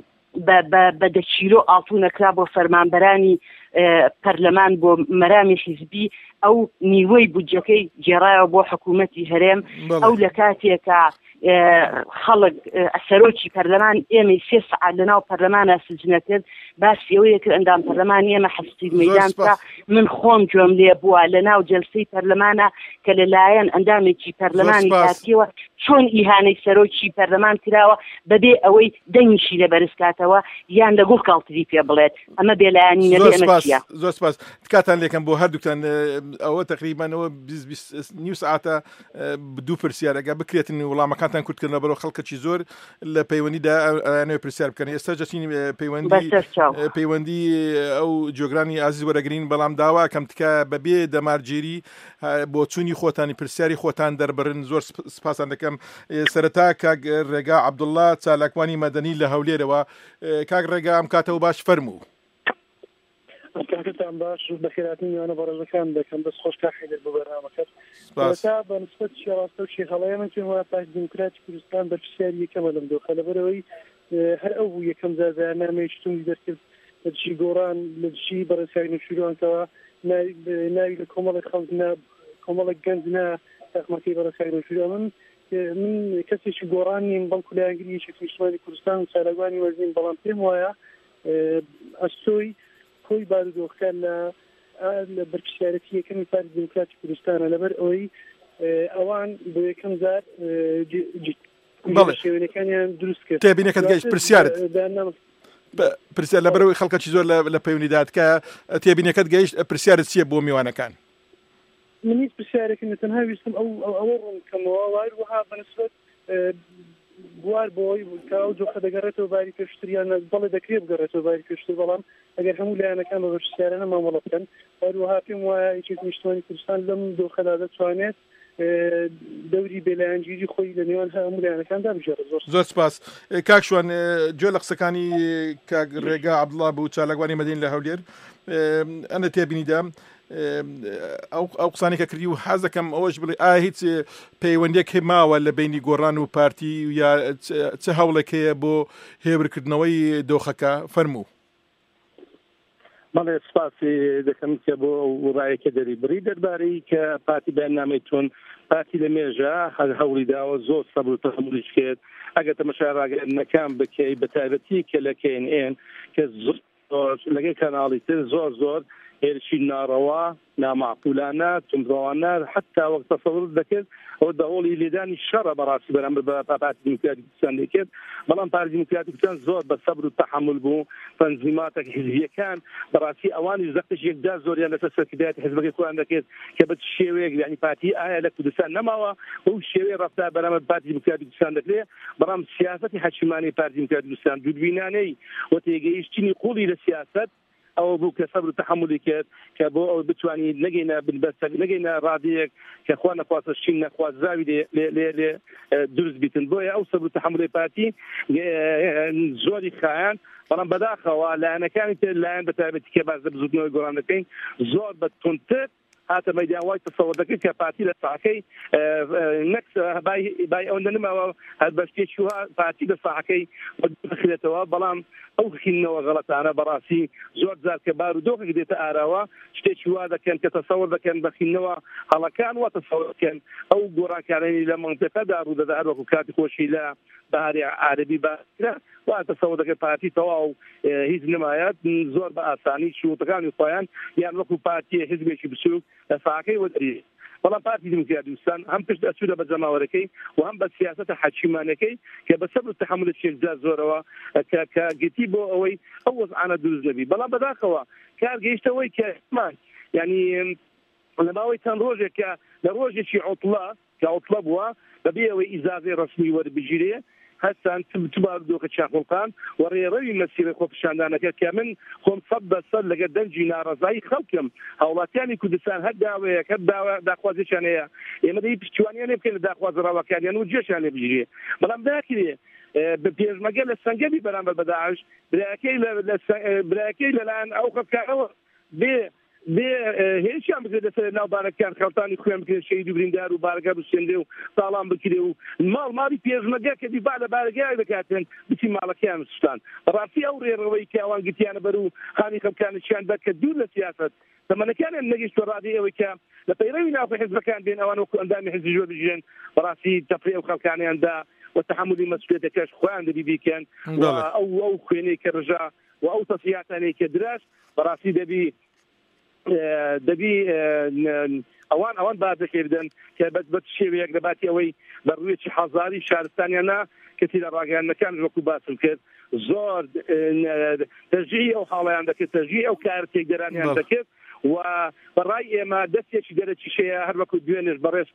بە دەچیرۆ ئاڵتوونەکرا بۆ فەرمانبەرانی پەرلەمان بۆ مەرامی حیزبی، ئەو نیوەی بودجەکەی گێڕایەوە بۆ حکوومەتی هەرێم. ئەو لە کاتێکا خەڵک سەرۆکی پەرلەمان ئێمە 3 سەعات لەناو پەرلەمانە سجنە کرد، باسی ئەوەیە کرد ئەندام پەرلەمان ئێمە حەستی مەیدانکە. من خۆم گوێم لێ بووە لەناو جەلسەی پەرلەمانە کە لەلایەن ئەندامێکی پەرلەمانی پارتیەوە چۆن ئیهانەی سەرۆکی پەرلەمان کراوە بەبێ ئەوەی دەنگیشی لەبەرزکاتەوە یان لەگوڵ کاڵتری پێ بڵێت. ئەمە بێلایانی نەبێ. ئەمە چییە؟ زۆر سپاس. تکاتان لێکم بۆ هەردووکتان ئەوە تقریبانەوە 20 ساعتە 2 پرسیار ئەگە بکرێتن وەڵامەکانتان کورتکردنە بەرەو خەڵکەکی زۆر لە پەیوەندیدا ئەیانەوێ پرسیار بکەن. ئێستا جەچین پەیوەندی ئەو جۆگرانی ئازیز وەرەگرین، بەڵام داوا کەم تکە بەبێ دەمارگیری بۆ چوونی خۆتانی پرسیاری خۆتان دەربڕن. زۆر سپاسان دەکەم. سەرەتا کاک ڕێگا عەبدوڵڵا چالاکوانی مەدەنی لە هەولێرەوە. کاک ڕێگا ئەم کاتەوە باش فەرموو. کاکتان باش بەخێراتنی میوانە بەڕێزەکان دەکەم. دەست خۆش کاخیدر بۆ بەرنامەکەت. تا بە نسبەت ڕاستە و شێخەڵەیە من پێم وایە پارتی دیموکراتی کوردستان بەرپرسیاری یەکەمە لەم دۆخە، لەبەرەوەی هەر ئەو بوو یەکەم زارنامەی شتومی دەرکرد لە دژی گۆڕان، لە دژی بەڕێزکاری نوێشیروانکەوە ناوی لە کۆمەڵێک خەڵک کۆمەڵێک گەنج نا تاقمەکەی بەڕێزکاری نوێشیروان. من کەسێکی گۆڕان نیم، بەڵکو لایەنگری یەکێتی نیشتیمانی کوردستان و چالاکوانی وەرزین، بەڵام پێم وایە ئەستۆی کۆی بارودۆخەکان لە بەرپرسیارەتی یەکەمی پارتی دیموکراتی کوردستانە، لەبەر ئەوەی ئەوان بۆ یەکەم جار شێوێنەکانیان دروست کرد. تێبینەکەت گەیشت پرسیارت پرسیار لەبەرەوەی خەڵکەکی زۆر لە پەیوەندیدات کە تێبینەکەت گەیشت پرسیارت چییە بۆ میوانەکان؟ من هیچ پرسیارێکی نەتەنها ویستم ئەوە ڕوونکەمەوە وایروها بەنسبەت بوار بۆی ئەو جۆخە دەگەڕێتەوە باری پێشتریان بەڵێ دەکرێت بگەڕێتەوە باری پێشتر، بەڵام ئەگەر هەموو لایەنەکان بە بەرپرسیارانە مامەڵە بکەن، هەروەها پێم وایە یەکێتی نیشتیمانی کوردستان لەم دۆخەدا دەتوانێت دەوری بێلایەنگیری خۆی لە نێوان هەموو لایەنەکاندا بژێڕێت. زۆر سپاس. کاک شوان، گوێ لە قسەکانی کاک ڕێگا عەبدوڵڵا بوو چالاکوانی مەدەنی لە هەولێر. ئەنە تێبینیدا ئەو قسانی کە کردی و حەز دەکەم ئەوەش بڵێ ئایا هیچ پەیوەندێک ماوە لە بینی گۆڕان و پارتی یا چه هەوڵێک هەیە بۆ هێورکردنەوەی دۆخەکە؟ فەرموو. بەڵێ سپاسی دەکەم کە بۆ ڕایەکە دەری بڕی دەربارەی کە پارتی بەیاننامەی تۆن پارتی لە مێژە هەوڵی داوە زۆر سەبر و تەحمولیش کرد. ئەگەر تەماشای ڕاگەیاندنەکان بکەی بە تایبەتی کە لە KNN کە لەگەی کەناڵی تر زۆر هێرشی ناڕەوا نامعقولانە تونڕەوانە حتا وەک تەسەوور دەکرد ئەو دەوڵی لێدانی شەڕە بەڕاستی بەرامبەر بە پارتی دیموکراتی کوردستان دەکرد بەڵام پارتی دیموکراتی کوردستان زۆر بە سەبر و تەحمل بوو تەنزیماتێک حیزبیەکان بەڕاستی ئەوانی زەقتش یەکجار زۆریان لەسەر سەرکردایەتی حیزبەکەی خۆیان دەکرد کە بە شێوەیەک یعنی پارتی ئایا لە کوردستان نەماوە ئەو شێوەیە ڕەفتار بەرامبەر پارتی دیموکراتی کوردستان دەکرێت بەڵام سیاسەتی حەکیمانەی پارتی دیموکراتی کوردستان دوودبینانەی و تێگەیشتنی قوڵی لە سیاسەت ئەو بوو کە سەبر و تەحملی کرد کە بۆ ئەو بتوانین نەگەینە بنبەستە نەگەینە ڕادەیەک کە خوا نەخوازە شین نەخوازراوی لێ دروست بیتن بۆیە ئەو سەبر و تەحملی پارتی زۆری خایان بەڵام بەداخەوە لایەنەکانی تر لایەن بەتایبەتی کە باز لە بزوتنەوەی گۆڕان دەکەین زۆر بە تونتر هاتە مەیدان وای تەسەوور دەکرد کە پارتی لە ساحەکەی نەک بای ئەوەندە نماوە هەر بەشتێکی وها پارتی لە ساحەکەی بخرێتەوە بەڵام ئەو خینەوە غەڵەتانە بەڕاستی زۆر جار کە بارودۆخێک دێتە ئاراوە شتێکی وا دەکەن کە تەسەوور دەکەن بەخینەوە هەڵەکان وا تەسەوور دەکەن ئەو گۆڕانکارانی لە مەنتیقەدا ڕوودەدا هەر وەکو کاتی خۆشی لە بەهاری عارەبی باسکرا وا تەسەوور دەکەن پارتی تەواو هیچ نمایەت زۆر بە ئاسانی شروطەکانی خۆیان یان وەکو پارتی حیزبێکی بچووک لە ساحەکەی وەدەری بەڵام پارتی دیموکراتی کوردستان هەم پشت ئەچوودە بە جەماوەرەکەی و هەم بە سیاسەتە حەکیمانەکەی کە بە سەبر و تەحمل شێکجار زۆرەوە کە گەتی بۆ ئەوەی ئەو وەزعانە دروست دەبی بەڵام بەداخەوە کار گەیشتەوەی کە یعنی لە ماوەی چەند ڕۆژێک کە لە ڕۆژێکی عوتڵە بووە بەبێ ئەوەی ئیزازەی ڕەسمی وەربژیرێ هەستان بارودۆخە چاخۆڵقان و ڕێڕەوی مەسیرە خۆپیشاندانەکە کە من خۆم 100% لەگەر دەنجی ناڕەزایی خەڵکم هاوڵاتیانی کوردستان هەر داوەیەک هەر داخوازیشان هەیە ئێمە دەی پشتیوانیان لێ بکەین لە داخوازراوەکانیان و جێشان لێ بژێ بەڵام داکرێ بە پێشمەگە لە سەنگەبی بەرامبەر بە داعش برایەکەی لەلایەن ئەو خەڵکانەوە بێ هێچیان بکرێت لەسەر ناوبارەکان خەڵتانی خوێن بکرێت شەهید و بریندار و بارگە بسێندێ و ساڵام بکرێ و ماڵی پێشمەگە کە دیبا لە بارگای دەکاتن بچی ماڵەکەیان سوستان بەڕاستی ئەو ڕێڕەوەی کە ئەوان گرتیانە بەر و خانی خەڵکانیان بە کە دوور لە سیاست تەمەنەکانیان نەگەیشتوە ڕادی ئەوەی کە لە پەیڕەوی ناوخۆی حیزبەکان بێن ئەوان وەکو ئەندامی حیزبی جوێ بژێن بەڕاستی تەفرێ ئەو خەڵکانیاندا وتحملی مەسئولیەتەکەش خۆیان دەبی بیکەن و ئەو خوێنەی کە ڕژا و ئەو تەسیاتانەی کە دراش بەڕاستی دەبی ئەوان بازەکێ بدەن کە بەت شێوەیەک دەباتی ئەوەی بەڕوویەکی حەزاری شارستانیانە کەسی لە ڕاگەیانەکان وەکو باسم کرد زۆر تەژی ئەو حاڵیان دەکرد تەژی ئەو کار تێکدەرانیان دەکرد و بەڕای ئێمە دەستێکی دەرەکی شەیە هەر وەکو دوێنێش بەڕێز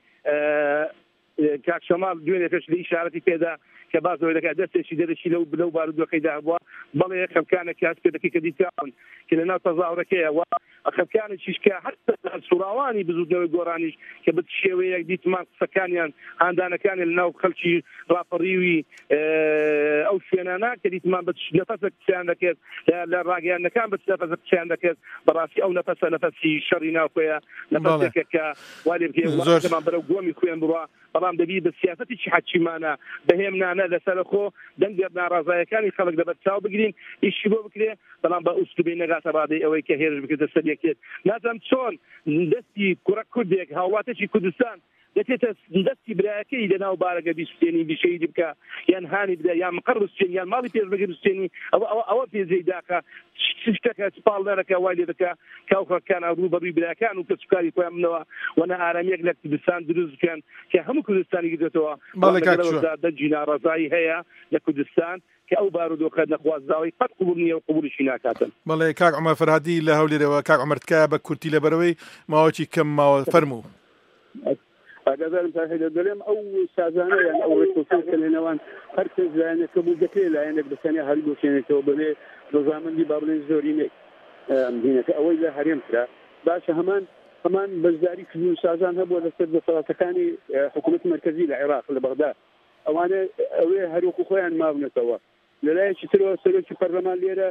کاک شەماڵ دوێنێکش لە ئیشارەتی پێدا کە بازەوەی دەکات دەستێکی دەرەکی لەو بارودۆخەیدا بووە بەڵێ خەڵکانێک کاس پێ دەکەی کە دیتیان کە لەناو تەزاوڕەکەیە و خەڵکانێکیش کە هەتا سوراوانی بزودنەوەی گۆڕانیش کە بە شێوەیەک دیتمان قسەکانیان هاندانەکانی لەناو خەڵکی ڕاپەڕیوی ئەو شوێنانە کە دیتمان بە نەفەسە قسەیان دەکرد لە ڕاگەیانەکان بە نەفەسە قسەیان دەکرد بەڕاستی ئەو نەفەسی شەڕی ناوخۆیە نەفەسێکە کە وا لێ بکەی وڵاتمان بەرەو گۆمی خوێن بڕوا بەڵام دەبی بە سیاسەتێکی حەکیمانە بەهێمنانە لەسەر خۆ دەنگە ناڕازایەکانی خەڵک دەبێت چاو بگرین ئیشی بۆ بکرێ بەڵام بە ئوستوبەی نەگاتە ڕادەی ئەوەی کە هێرش بکردە سەر یەکێت نازانم چۆن دەستی کوڕە کوردێک هاوڵاتێکی کوردستان دەچێتە دەستی برایەکەی لەناو بارەگە بیسوستێنی بیشەیدی بکە یان هانی بدە یان مقڕ بستێنی یان ماڵی پێشمەگە بستێنی ئەوە پێزەی داکە شتەکە سپاڵ نەرەکە وای لێ دەکە کە ئەو خەڵکانە ڕوبەڕووی برایەکان و کە سوکاری خۆیان بنەوە وەنە ئارامەیەک لە کوردستان دروست بکەن کە هەموو کوردستانی گرێتەوە دەنجی ناڕەزایی هەیە لە کوردستان کە ئەو بارودۆخە نەخوازراوی قەت قبول نییە و قبولیشی ناکاتن. بەڵێ کاک عومەر فەرهادی لە هەولێرەوە کاک عومەر تکایە بە کورتی لەبەرەوەی ماوەی کەم ماوە فەرموو. ئاگادارم تاهێدە دەڵێم ئەو سازانە یان ئەو ڕێکوسەکە لەنێوان هەر کەس لایەنەکە بوو دەکرێت لایەنێک بەتەنیا هەڵدۆشێنێتەوە بەبێ ڕۆژامەندی با بڵێن زۆری هینەکە ئەوەی لە هەرێم کرا باشە هەمان بەشداری کردن سازان هەبووە لەسەر دەسەڵاتەکانی حکوومەت مەرکەزی لە عێراق لە بەغدا ئەوانە ئەوێ هەروەکو خۆیان ماونەتەوە لەلایەکی ترەوە سەرۆکی پەرلەمان لێرە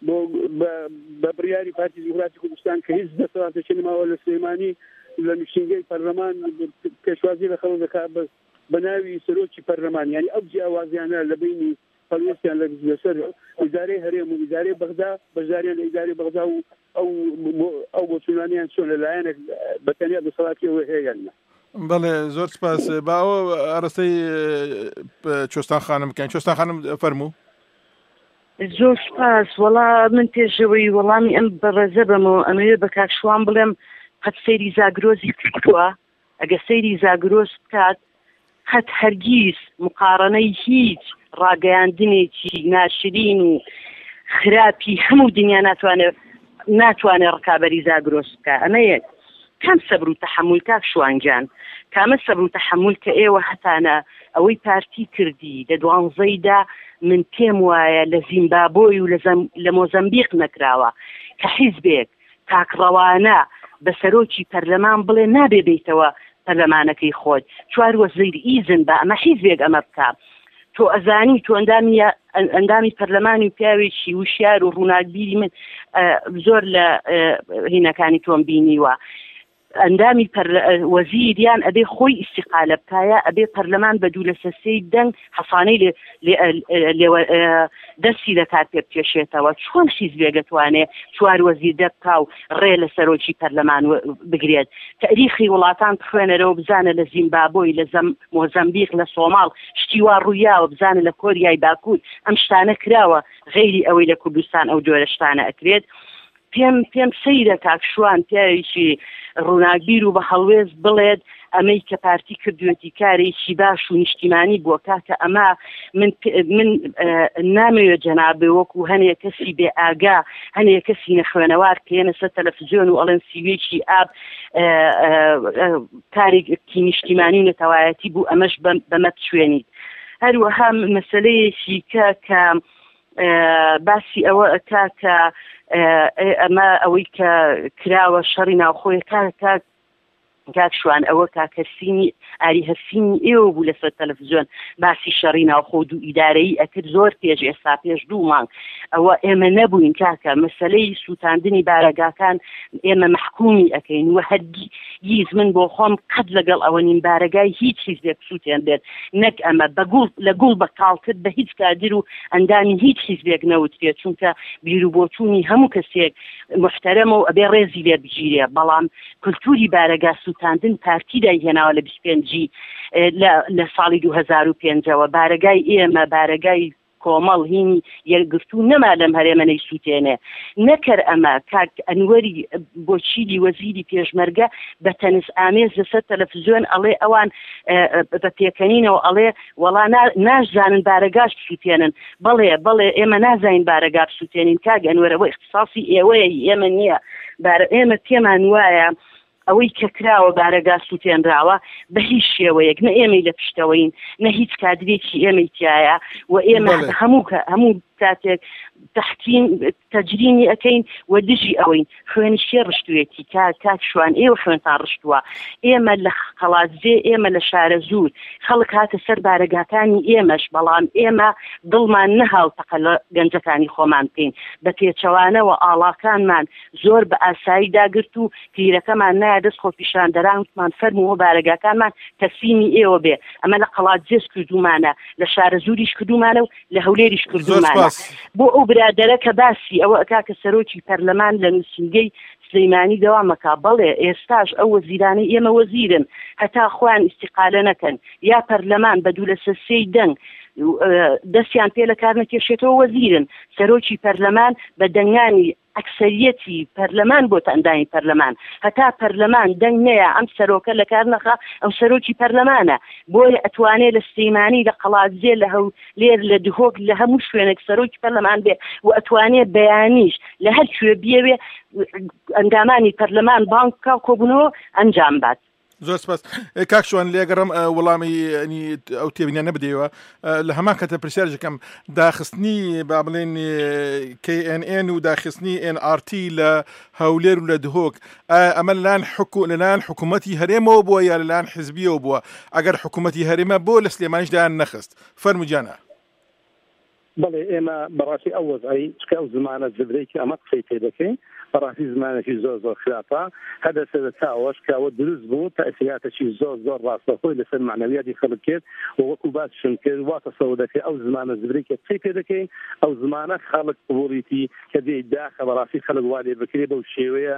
بە بڕیاری پارتی دیموکراتی کوردستان کە هیچ دەسەڵاتێکی نەماوە لە سلێمانی لە نوشتنگەی پەرلەمان پێشوازی لە خەڵک دەکات بە ناوی سەرۆکی پەرلەمان یعنی ئەو جیاوازیانە لە بینی هەڵوێستیان لەسەر ئیدارەی هەرێم و ئیدارەی بەغدا بەشداریان لە ئیدارەی بەغدا و ئەو بۆچوونانیان چۆن لەلایەنێک بەتەنیا دەسەڵاتیەوە هەیە. بەڵێ زۆر سپاس باوە ئارەستەی چۆستان خانم بکەین. چۆستان خانم فەرموو. زۆر سپاس وەڵا من پێشەوەی وەڵامی ئەم بەڕێزە بەمەوە ئەمەوێ بە کاکشوان بڵێم قەت سەیری زاگرۆزی کردووە ئەگە سەیری زاگرۆز بکات قەت هەرگیز مقارنەی هیچ ڕاگەیاندنێکی ناشرین و خراپی هەموو دنیا ناتوانێت ڕکابەری زاگرۆز بکە. ئەمە یەک. کام سەبر و تەحمل کاکشوانجان کامە سەبر و تەحمل کە ئێوە هەتانە ئەوەی پارتی کردی لە 12دا من پێم وایە لە زیمبابۆی و لە مۆزەمبیق نەکراوە کە حیزبێک کاکڕەوانە بە سەرۆکی پەرلەمان بڵێ نابێ بیتەوە پەرلەمانەکەی خۆت چوار وەزیر ئیزن بە ئەمە حیزبێک ئەمە بکە. تۆ ئەزانی تۆ ئەندامی پەرلەمانی و پیاوێکی وشیار و ڕووناکبیری من زۆر لە هینەکانی تۆم بینیوە. ئەندامی وەزیریان ئەبێ خۆی ئیستیقالە بکایە ئەبێ پەرلەمان بە دوو لە سەسەی دەنگ حەسانەی دەستی لە کار پێ بکێشێتەوە. چۆن حیزبێک دەتوانێت چوار وەزیر دەبکا و ڕێ لە سەرۆکی پەرلەمان بگرێت؟ تاریخی وڵاتان بخوێنەرەوە بزانە لە زیمبابۆی لە مۆزەمبیق لە سۆماڵ شتی وا ڕوویاوە بزانە لە کۆریای باکوور ئەم شتانە کراوە غەیری ئەوەی لە کوردستان ئەو جۆرە شتانە ئەکرێت. پێم سەیرە کاکشوان پیاوێکی ڕووناکبیر و بە هەڵوێز بڵێت ئەمەی کە پارتی کردوێتی کارێکی باش و نیشتیمانی بووە کاکە ئەمە من نامەوێت جەنابێ وەکو هەنێک کەسی بێ ئاگا هەنێک کەسی نەخوێنەوار کێنە سەر تەلەڤیزیۆن و ئەڵێن سیوێکی ئاب کارێکی نیشتیمانی نەتەوایەتی بوو ئەمەش بەمە بشوێنیت. هەروەها مەسەلەیەکی کە باسی ئەوە ئەکا کە ئەمە ئەوەی کە کراوە شەڕی ناوخۆی کاکشوان ئەوە کاکەسینی ئاری هەفینی ئێوە بوو لەسەر تەلەڤیزیۆن باسی شەڕی ناوخۆ و ئیدارەیی ئەکرد زۆر پێش ئێستا پێش 2 مانگ ئەوە ئێمە نەبووین کاکە مەسەلەی سووتاندنی بارەگاکان ئێمە محکومی ئەەکەین و هەرگیز من بۆ خۆم قەت لەگەڵ ئەوە نیم بارەگای هیچ حیزبێک سووتێن بێت نەک ئەمە لە گوڵ بەکاڵ کرد بە هیچ کادر و ئەندامی هیچ حیزبێک نەوترێت چونکە بیر و بۆچوونی هەموو کەسێک محتەرەمە و ئەبێ ڕێزی لێ بگیرێ بەڵام کولتوری بارەگا سووتاندن پارتیدای هێناوە لە 25 لە ساڵی 2005ەوە بارەگای ئێمە بارەگای کۆمەڵ هینی یەکگرتو نەما لەم هەرێمەنەی سووتێنێ نەکەر ئەمە کاک ئەنوەری بۆچیلی وەزیری پێشمەرگە بە تەنس ئامێز لەسەر تەلەڤیزیۆن ئەڵێ ئەوان بە پێکەنینەوە ئەڵێ وەڵا ناشزانن بارەگاش بسووتێنن بەڵێ ئێمە نازانین بارەگا بسووتێنین کاک ئەنوەرەوە اختصاصی ئێوەیە ئێمە نییە ئێمە پێمان وایە ئەوەی کە کراوە بارەگا سووتێنراوە بە هیچ شێوەیەک نە ئێمەی لە پشتەوەین نە هیچ کادرێکی ئێمەی تایە و ئێمە هەموو کاتێک تحکیم تەجرینی ئەەکەین و دژی ئەوەین خوێنشیە ڕشتوێتی کاکشوان ئێوە خوێنتان ڕشتووە ئێمە لە قەڵاتزێ ئێمە لە شارە زوور خەڵک هاتە سەر بارەگاکانی ئێمەش بەڵام ئێمە دڵمان نەهاوتەقە لە گەنجەکانی خۆمان بکەین بە پێچەوانەوە ئاڵاکانمان زۆر بە ئاسایی داگرت و پیرەکەمان نایە دەست خۆپیشاندەران وتمان فەرمووە بارەگاکانمان تەسلیمی ئێوە بێ ئەمە لە قەڵاتزێش کردومانە لە شارە زووریش کردومانە و لە هەولێریش کردومانە بۆ ئەو برادەرە کە باسی ئەوە ئەکاکە سەرۆکی پەرلەمان لە نووسینگەی سلەیمانی دەوامەکە بەڵێ ئێستاش ئەو وەزیرانەی ئێمە وەزیرن هەتا خۆیان ئیستیقالە نەکەن یا پەرلەمان بە دوو لە سەسەی دەنگ دەستیان پێ لە کار نەکێشێتەوە وەزیرن سەرۆکی پەرلەمان بە دەنگانی ئەکسەریەتی پەرلەمان بۆ ئەندانی پەرلەمان هەتا پەرلەمان دەنگ نەیە ئەم سەرۆکە لە کار نەخا ئەو سەرۆکی پەرلەمانە بۆیە ئەتوانێت لە سلەیمانی لە قەڵاتزێ لە هەولێر لە دهۆک لە هەموو شوێنێک سەرۆکی پەرلەمان بێ و ئەتوانێت بەیانیش لە هەر کوێ بێوێ ئەندامانی پەرلەمان بانکە کۆبوونەوە ئەنجام بات. زۆر سپاس کاکشوان لێگەڕم وەڵامی ئەو تێبینیان نەبدەیەوە لە هەمان کەتە پرسیارێکم داخستنی با بڵێن KNN و داخستنی NRT لە هەولێر و لە دهۆک ئەمە لەلایەن حکوومەتی هەرێمەوە بووە یا لەلایەن حیزبیەوە بووە ئەگەر حکوومەتی هەرێمە بۆ لە سلێمانیشدایان نەخست فەرمووجانە. بەڵێ ئێمە بەڕاستی ئەو وەزعی چکە ئەو زمانە جبرێکی ئەمە قسەی پێ دەکەین بەڕاستی زمانێکی زۆر خراپە هەدەسە چاوەش کەەوە دروست بوو تەسیاتێکی زۆر ڕاستەخۆی لەسەر معنەویاتی خەڵک کرد و وەکو باسشم کرد واتە سەوە دەکەی ئەو زمانە زبرێکی قسەی پێ دەکەین ئەو زمانە خەڵک قبوڵیتی کە دێی داخە بەڕاستی خەڵک وا لێ بکرێ بەو شێوەیە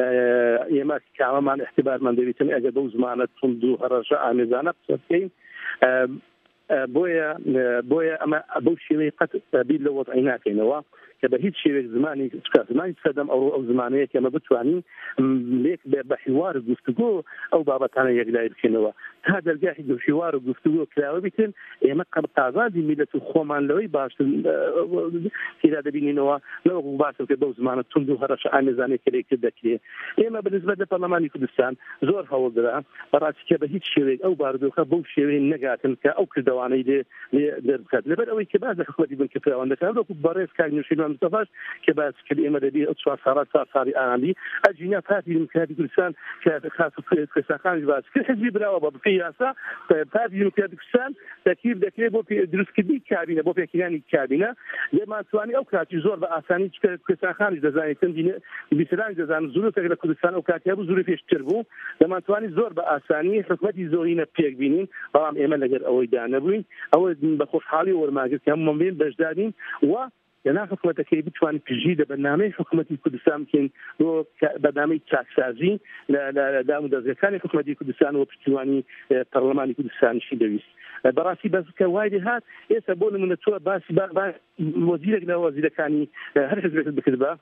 ئێمە کامەمان احتیبارمان دەبێتن ئەگەر بەو زمانە تند و هەڕەشە ئامێزانە قسە بکەین بۆیە ئەمە بەو شێوەیە قەت بیر لە وەضعی ناکەینەوە کە بە هیچ شێوێک زمانی سەدەم ئەو زمانەیە ئەمە بتوانین لێک بە حیوار گفتوگۆ ئەو بابەتانە یەکلای بکەینەوە تا دەرگاهی حیوار و گفتوگۆ کراوە بیتن ئێمە قەبقازادی میلەت و خۆمان لەوەی باشتر تێدا دەبینینەوە لەوە باشتر کە بەو زمانە تند و هەرەش ئامێزانێک کە لێک دەکرێت ئێمە بەنسبەت لە پەرلەمانی کوردستان زۆر هەوڵدرا بەڕاستی کە بە هیچ شێوەیەک ئەو بارودۆخە بەو شێوەیە نەگاتن کە ئەو کردوانەی لێ دەربکات لەبەر ئەوەی کە باز لە حکومەتی بن کە پەیوەندەکان وەکو بەڕێز کاک نوێشیروان مستەفاش کە باز کرد ئێمە دەبێت ئەو 4 ساڵات 4 ساڵی ئاهەنگی ئەجینا پارتی دموکراتی کوردستان کە خاص قسەخانش باز کرد حزبی براوە بە بفی یاسا پارتی دموکراتی کوردستان تەکلیف دەکرێت بۆ دروستکردنی کابینە بۆ پێکردنی کابینە لێمانتوانی ئەو کاتی زۆر بە ئاسانی قسەخانش دەزانێت بیسران دەزانن زۆرێک لە کوردستان ئەو کاتی هەبوو زۆر پێشتر بوو دەمانتوانی زۆر بە ئاسانی حکومەتی زۆرینە پێک بینین بەڵام ئێمە لەگەر ئەوەی دانەبووین ئەوە بە خۆشحاڵی وەرماگرت کە هەموو بێن بەشدارین و لەنا حکومەتەکەی بتوانین پژی لە بەرنامەی حکومەتی کوردستان بکەین بۆ بەرنامەی چاکسازی لە دام و دەستگاکانی حکومەتی کوردستان و پشتیوانی پەرلەمانی کوردستانیشی دەویست بەڕاستی بەسکە وای دەهات ئێستا بۆ نمونە تۆ باسی وەزیرێک لە وەزیرەکانی هەر حزبێک بکرد بە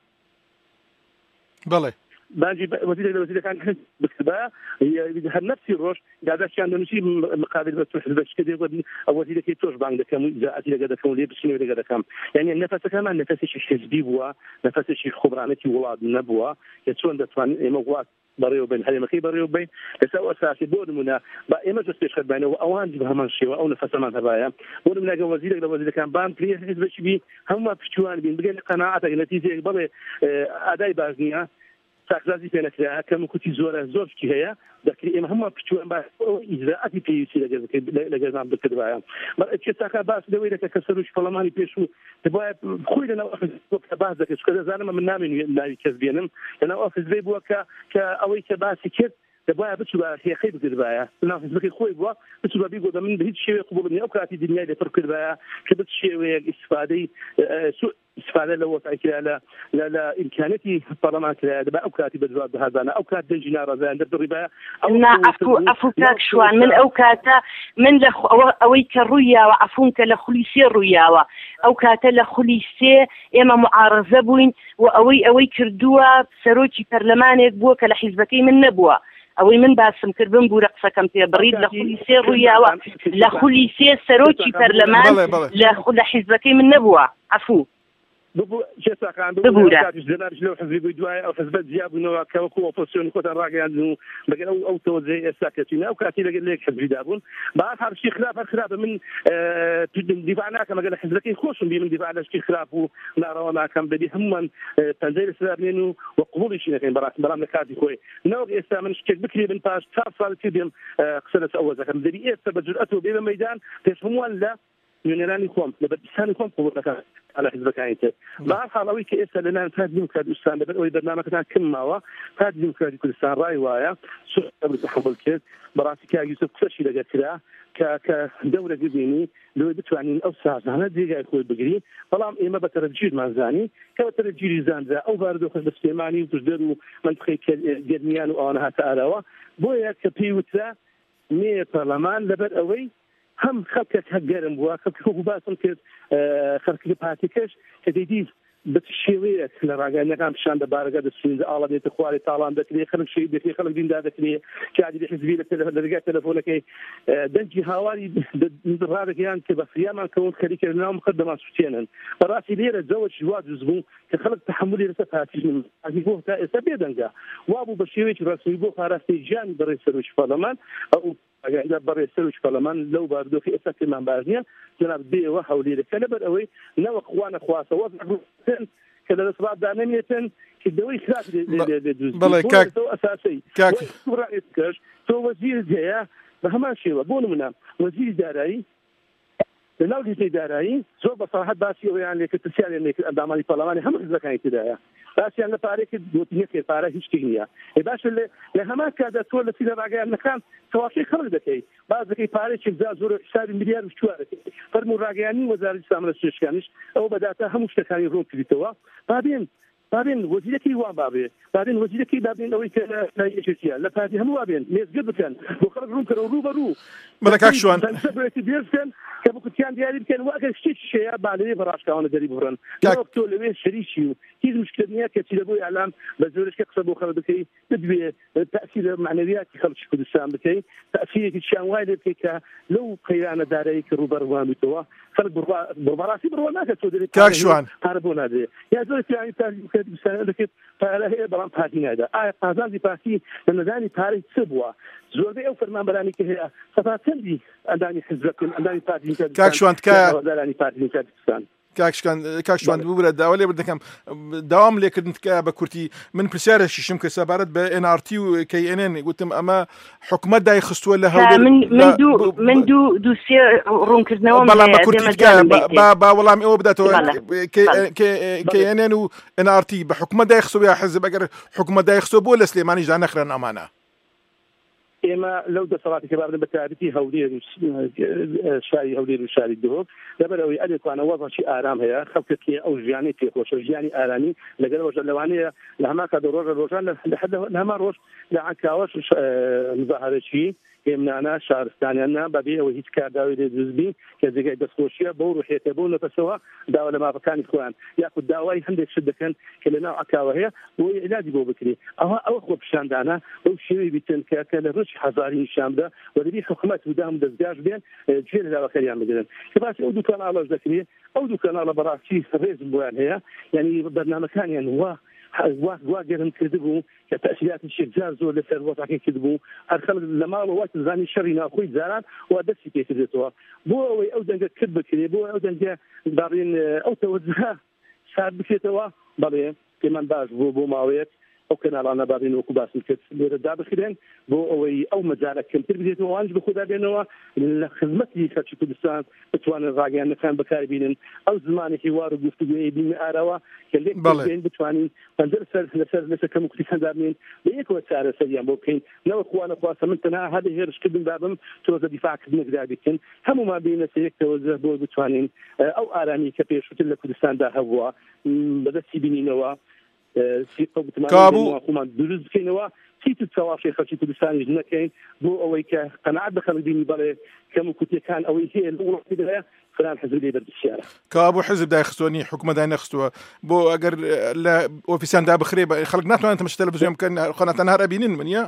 بەڵێ باجي وزير كان حزب بالسباق هي نفس الروش قاعد كان نمشي مقابل بس حزب كده او وزير كي توش بانك كم جاءت الى قد كم لي بس شنو قد كم يعني النفس كمان نفس شيء حزبي بوا نفس شيء خبرانتي ولاد نبوا يتسون دتوان موقات بريو بين هذه مخي بريو بين تساوي اساسي بود منا باما تستشهد بينه واوان بهم شيء او نفس ما تبايا بود منا وزير كان بان في حزب شبي هم بشوان بين بقى قناعه نتيجه بل اداء بازنيه ساخزازی پێ نەکرا کەم کوتی زۆرشتی هەیە دەکرێت ئێمە هەموو پچوان باش ئیجراعاتی پێویستی لەگەرمان بکردوایە چێساکە باس لەوەی دەکە کە سەرۆکی پەرلەمانی پێشوو دەبایە خۆی لەناو ئەفزبووە باس دەکەت چکە دەزانم من نامێنێت ناوی کەس بێنم لەناو ئەفزبێ بووە کە ئەوەی کە باسی کرد دەبایە بچوو بە هێخەی بکردوایە لەناو حزبەکەی خۆی بووە بچوو بە بیگۆ من بە هیچ شێوەیە قبوڵ نییە ئەو کاتی دنیای لێپڕ کردوایە کە بچ شێوەیەک استفاده لو تاكل لا امكانيتي برلمان كلا دابا او كاتي بجواب بهذا او كات دجنا رزان درب الربا لا عفو تاك شوان من او كاتا من اويك الرؤيا وعفونك لخليسي الرؤيا او كاتا لخليسي اما معارضه بوين واوي كردوا سروتي برلمانك بوك لحزبكي من نبوه اوي من باسم كربن بو رقصه كم في بريد لخليسي الرؤيا لخليسي سروتي برلمان لحزبكي من نبوه عفو ببو جسا كان ببو جناب لو حزب بدواي او حزب دياب انه كوكو اوبوزيسيون كنت راقي انه بقى او توزي ساكتين او كاتي لك حزب دابون بعد هذا الشيء خلاف من دفاعنا كما قال حزبك يخش من دفاع على شيء خلاف ونرى ما كان بدي هم تنزيل السلام وقبول شيء كان برامج كاتي خوي نو اسا من شكل بكري من باش صار تيدم قصه اول ذاك بدي ايه سبب جرأته بين الميدان تفهمون لا يوناني خوم لبدساني خوم قبول على حزب كاينته ما حاولوا كيس لنا فاد ديمقراطي كردستان بدأوا برنامجنا كماوا فاد ديمقراطي كردستان راي وايا سوء تحول كده براسي كا يوسف كشي لقى كده كدولة جديني لو بتوعني أوسع زانة ديجا يكون بجري طالما إما بترجيل ما زاني كبترجيل زان ذا أو باردو خد استعمالي وتجدروا منطقة جرنيان وأنا هتعالوا بويا كبيوتلا مية برلمان لبر أوي هم خلقك هجرم وخلقك باسم كده خلقك باتيكش كديديز بتشيوية لراجع نقام شان دبارجة السند الله بيت خوالي طالان ذكري خلق شيء ذكري خلق دين ذكري كعادي بحزبي لك رجع تلفونك دنجي هواري درارك يعني كبس ياما كون خليك لنا مقدمات سوتينا راسي ليه تزوج جواز زبون كخلق تحملي رسفاتي من أجيبوه تأسبي دنجا وابو بشيوية راسي يبوه راسي جان دريس روش فلمان أو إذا بري سلوش برلمان لو باردو في أساس من بازنيا جناب بي وحولي لك نبر أوي نو أخوان أخواسا وضع كذا الأسباب دانمية كدوي خلاف بلى كاك أساسي كاك رئيس تو وزير جاية بهمان شيء وبون منا وزير داري لو جيت داري زوج بصراحة باسي يعني كتسيال يعني كداماني برلماني هم إذا كان يتدايا بس يعني بارك دوتني في بارك هيش كينيا باش اللي لهما كذا تقول في الرجال مكان توافي خرج دكي بعض كي بارك جزاء زور حساب مليار وشوارك فرمو الرجالين وزارة الإسلام السياسية او بدأتها هم مشتكاني روم في توا بعدين بابين وزيرتي وان بابي بابين وزيرتي بابين لو كان لا يشتيا لا فاتي هم بابين ميز قبتن وخرج روكر وروبرو ملكك شوان سبرتي بيرسن كان ديالي كان واقع شيء بعد براش كانوا دري بورن وقتو لوي شريشيو كيز مشكلة كثير أبوي إعلام بزورش كقصبوا خلوا بكي تدبي تأثير معنويات خلوا شكل السام بكي تأثير كشان وايد بكي لو قيانا داري كروبر وامتوا خلوا بربراسي بروا ما كتودري كاكشوان هاربون هذا يا زول يعني تاريخ سنة لكت فلا هي برام باتين هذا قازان دي باتي لما داني تاريخ سبوا زول بي أو فرمان براني كهيا فتاتندي عندني حزبكم عندني باتين كاكشوان عندني باتين كردستان كاكشوان بولا داولي بدكم دوام لك نتكا بكورتي من برسارة شيشم كسبارت بان ار تي وكي ان ان قلتم اما حكومه دا يخص ولا هو من دو سي رون كرناو بلا بكورتي با والله مي بداتو كي ان ان و ان ار تي بحكومه دا يخصو يا حزب اگر حكومه دا يخصو بولا سليماني جا نخرن امانه إما لو دسرات كبار بتعرفي هولير شاري هولير وشاري الدهوب لبروي أديك وأنا وضع شيء آرام هي خبطت لي أو جاني تيخوش جاني آرامي لقد وجد لوانية لهما كدروج الروجان لحد لهما روج لعنكاوش مظاهرة شيء يمنعنا شهرستاني أنا ببيع وهيج كداوي للزبي كذا بس خوشية بورو حيتبون نفسها داول ما بكان إخوان يأخذ دواي هندك شدة كان كلنا عكاوة هي وعلاج جو بكري أو خوب شاندانا أو شيء بيتنكا كان رش حزارين شامدة ودي حكومات ودام دزجاج بين جيل لا كريم مثلا كباس أو دكان على ذكري أو دكان على براسي رئيس بوان هي يعني برنامج كان يعني هو واجرهم كذبوا كتأثيرات الشجار زول للثروات عكين كذبوا أدخل لما وقت زاني شرينا أخوي زاران ودسي كيسدتوا بو أو دنجا كذب كذي بو أو دنجا دارين أو توجه شاد بكتوا بالي كمان باش بو ماويت أو كان على نبارين وكباس الكت لرداب خلين بو أو مجالك كم تربيته وانج بخدا بينه الخدمتي كشي كردستان بتوان الراجعين كان بكاربين أو زمان حوار وجفتجو بين أروا كلين بين بتوانين فندرس لسه كم كتير دارين ليك وسعر سريع ممكن لو إخوانا قاسم منتنا هذا هي رشكد من بابهم توزع دفاع كذنك ذلك هم ما بين سيك توزع بو بتوانين أو أرامي كبير شو تلا كردستان ده هو بدأت يبيني نوا كابو دروز كينوا تيت التوافي خشيت كردستان جنكين بو أويك قناعة دخل بيني بالي كم كنت كان أوي هي الأولى كده فلان حزب لي برد الشارع كابو حزب دا يخصوني حكومة دا يخصوا بو أجر لا وفيسان دا بخريبة خلقناتنا أنت مش تلفزيون كان قناة نهار أبينين من يا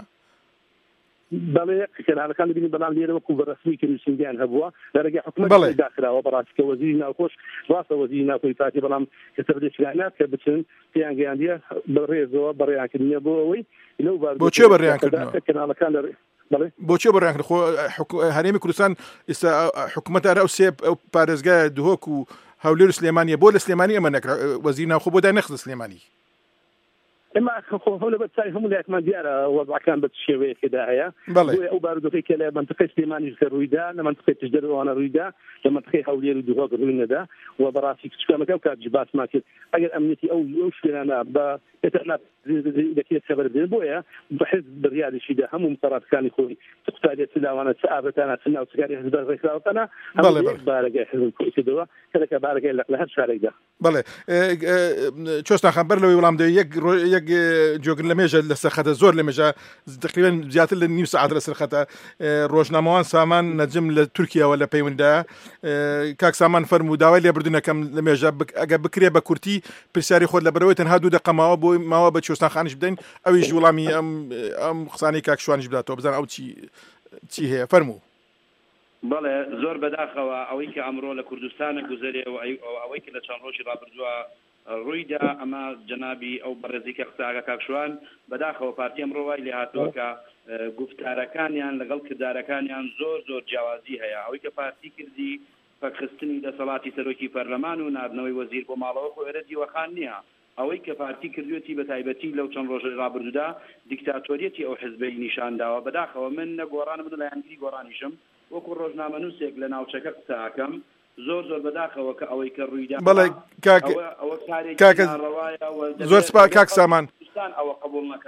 بله كان على كان بيني بلان ليه وكو بالرسمي كانوا سنجان هبوا لرجع حكومة داخلها وبراسك وزيرنا وكوش راسه وزيرنا في فاتي بلام كتبدي شغلات كبتن كيان جانديا بريزو بريان كدنيا بووي لو بو تشو بريان كان على كان بو تشو بريان خو هريمي كردستان است حكومة رأسية بارزجا دهوك وهولير سليمانية بول سليمانية منك وزيرنا خو بودا نخذ سليماني اما هنا بتساي هم اللي كمان ديار وضع كان بتشوي كده هي او بارد في كلا منطقه سليماني في الرويدا منطقه تجدر وانا رويدا لما تخي حولي الدهوك الروينا ده وبراسي كما كان كجبات ماكل اجل امنيتي او شي انا بتنا ذكيه سبب بويا بحزب بالرياض شي ده هم مطارات كان يخوي تقتادي سلا وانا سابت انا سنا وسكاري حزب الرئاسه انا بالغ حزب كده كذا بالغ لهذا الشارع ده بله چۆستان خەمبەر لەوەی وەڵام یەک جۆگر لە مێژە لەسەر خەتە زۆر لە مێژە تقریبا زیاتر لە نیم سەعات لەسەر خەتە ڕۆژنامەوان سامان نەجم لە تورکیاوە لە پەیوەندە کاک سامان فەرموو داوای لێبردنەکەم لە مێژە ئەگە بکرێ بە کورتی پرسیاری خۆت لە بەرەوەی تەنها دوو دقە ماوە بۆ ماوە بە چۆستان خانیش بدەین ئەویش وەڵامی ئەم قسانەی کاک شوانیش بداتەوە بزان ئەو چی هەیە فەرموو بله زۆر بەداخەوە ئەوەی کە ئەمڕۆ لە کوردستانە گوزەرێ و ئەوەی کە لە چەند ڕۆژی ڕابردووە ڕوویدا ئەمە جەنابی ئەو بەڕێزی کە قساگە کاکشوان بەداخەوە پارتی ئەمڕۆ وای لێ هاتووە کە گفتارەکانیان لەگەڵ کردارەکانیان زۆر جیاوازی هەیە ئەوەی کە پارتی کردی پەکخستنی دەسەڵاتی سەرۆکی پەرلەمان و نردنەوەی وەزیر بۆ ماڵەوە خۆ ئێرە دیوەخان نییە ئەوەی کە پارتی کردوێتی بە تایبەتی لەو چەند ڕۆژەی ڕابردوودا دیکتاتۆریەتی ئەو حزبەی نیشانداوە بەداخەوە من نەگۆڕانە بدە لایەنگیری گۆڕانیشم وەکو ڕۆژنامە نووسێک لە ناوچەکە قساکەم زۆر بەداخەوە کە ئەوەی کە ڕوویدا بەڵێ کاکە زۆر سپاس کاک سامان ئەوە قبول نەکەن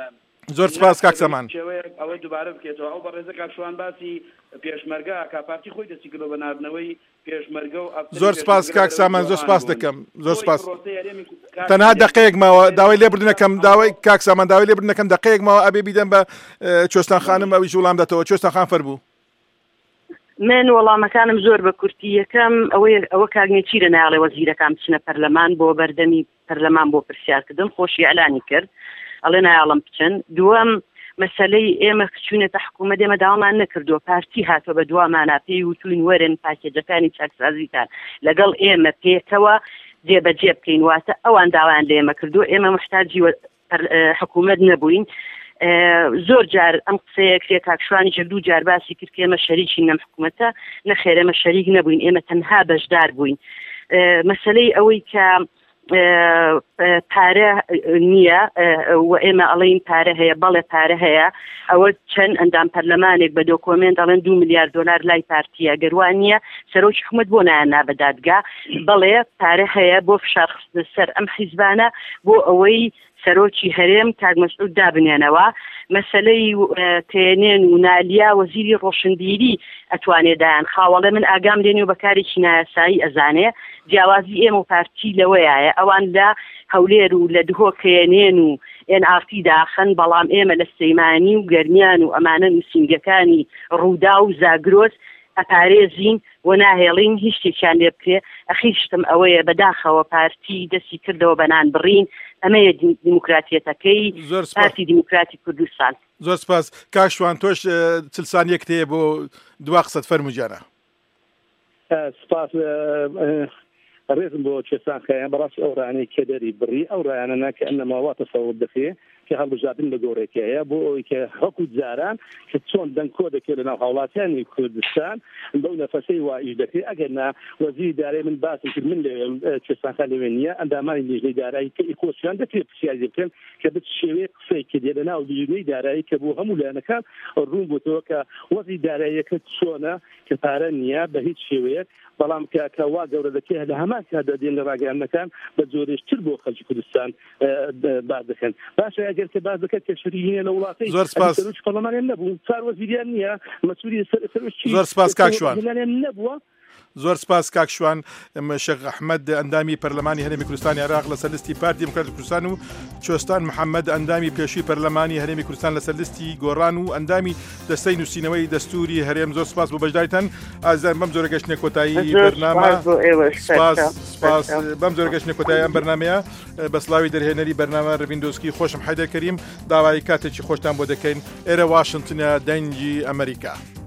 زۆر سپاس کاک سەمان ئەوەی دووبارە بکێتەوە ئەو بەڕێزە کاکشوان باسی پێشمەرگە کاپارتی خۆی دەستی کردەوە بە ناردنەوەی پێشمەرگە و زۆر سپاس کاک سامان زۆر سپاس دەکەم زۆر سپاس تەنها دقەیەک ماوە داوای لێبردنەکەم داوای کاک سامان داوای لێبردنەکەم دقەیەک ماوە ئەبێ بیدەم بە چۆستان خانم ئەویش وڵام دەتەوە چۆستان خان فەربوو من وەڵامەکانم زۆر بە کورتی یەکەم ئەوە کاگنێکی لە ناڵێ وەزیرەکان بچنە پەرلەمان بۆ بەردەمی پەرلەمان بۆ پرسیارکردن خۆشی ئەلانی کرد ئەڵێ نایاڵم بچن دووەم مەسەلەی ئێمە کچوونێتە حکوومەت ئێمە داوامان نەکردووە پارتی هاتووە بە دوامانە پێی وتوین وەرن پاکێجەکانی چاکسازیتان لەگەڵ ئێمە پێکەوە جێبەجێ بکەین واتە ئەوان داوایان لە ئێمە کردووە ئێمە محتاجی حکوومەت نەبووین زۆر جار ئەم قسەیە کرێ کاکشوانی جە دوو جار باسی کرد کە ئێمە شەریکی نەم حکوومەتە نەخێر ئێمە شەریک نەبووین ئێمە تەنها بەشدار بووین مەسەلەی ئەوەی کە پارە نییە و ئێمە ئەڵێین پارە هەیە بەڵێ پارە هەیە ئەوە چەند ئەندام پەرلەمانێک بە دۆکۆمنت ئەڵێن 2 میلیارد دلار لای پارتیە گەروان نییە سەرۆکی حکوومەت بۆ نایان بە دادگا بەڵێ پارە هەیە بۆ فشار خستنە سەر ئەم حیزبانە بۆ ئەوەی سەرۆکی هەرێم کاک مەسعود دابنێنەوە مەسەلەی تێنێن و نالیا وەزیری ڕۆشنبیری ئەتوانێت دایان خاوەڵێ من ئاگام لێنێ و بەکارێکی نایاسایی ئەزانێ جیاوازی ئێمە و پارتی لەوەیە ئەوان لە هەولێر و لە دهۆکێنێن و NRT داخن بەڵام ئێمە لە سەیمانی و گەرمیان و ئەمانە نووسینگەکانی ڕوودا و زاگرۆز ئەپارێزین و ناهێڵین هیچ شتێکیان لێ بکرێ ئەخیشتم ئەوەیە بەداخەوە پارتی دەستی کردەوە بەنان بڕین ئەمەیە دیموکراتیەتەکەی پارتی دیموکراتی کوردستان زۆر سپاس کاکشوان تۆش چلسانیەک هەیە بۆ دوا قسەت فەرمووجارە سپاس ڕێزم بۆ چێسان خەیان بەڕاستی ئەو ڕانەی کە دەری بڕی ئەو ڕایانە کە ئەنەماوا تەسەوڕ دەکرێ کە هەڵبژاردن لە گۆڕێکەیە بۆ ئەوەی کە هەکو جاران کە چۆن دەنگکۆ دەکرێت لەناو هاوڵاتیانی کوردستان بەو نەفەسەی وا ئیش دەکرێت ئەگەر نا وەزیری دارایی من باسی کرد من لە چێسانخان لەوێ نییە ئەندامانی لیژنەی دارایی کە ئیکۆسیان دەکرێت پرسیاری بکەن کە بچ شێوەیە قسەی کردێ لەناو لیژنەی دارایی کە بۆ هەموو لایەنەکان ڕوون بووتەوە کە وەزیری داراییەکە چۆنە کە پارە نییە بە هیچ شێوەیەک بەڵام کە وا گەورە دەکرێت لە هەمان کادا دێن لە ڕاگەیانەکان بە جۆرێشتر بۆ خەڵکی کوردستان باز دەکەن باشە ئەگەر کە باز دەکەن کە شەریکە لە وڵاتی زۆر سپاس سەرۆکی پەرلەمانیان نەبوو چوار وەزیریان نییە مەسئولی سەرۆکی زۆر سپاس کاکشوان نەبووە زۆر سپاس کاکشوان شێخ ئەحمەد ئەندامی پەرلەمانی هەرێمی کوردستانی عێراق لەسەر لیستی پارتی دیموکراتی کوردستان و چۆستان محەممەد ئەندامی پێشووی پەرلەمانی هەرێمی کوردستان لەسەر لیستی گۆڕان و ئەندامی دەستەی نووسینەوەی دەستوری هەرێم زۆر سپاس بۆ بەشداریتان ئازار بەم زۆرە گەشتنێ کۆتایی بەرنامە بەم زۆرە گەشتنێ کۆتایی ئەم بەرنامەیە بە سڵاوی دەرهێنەری بەرنامە ڕڤیندۆسکی خۆشم حەیدەر کەریم داوای کاتێکی خۆشتان بۆ دەکەین ئێرە واشنگتنە دەنگی ئەمریکا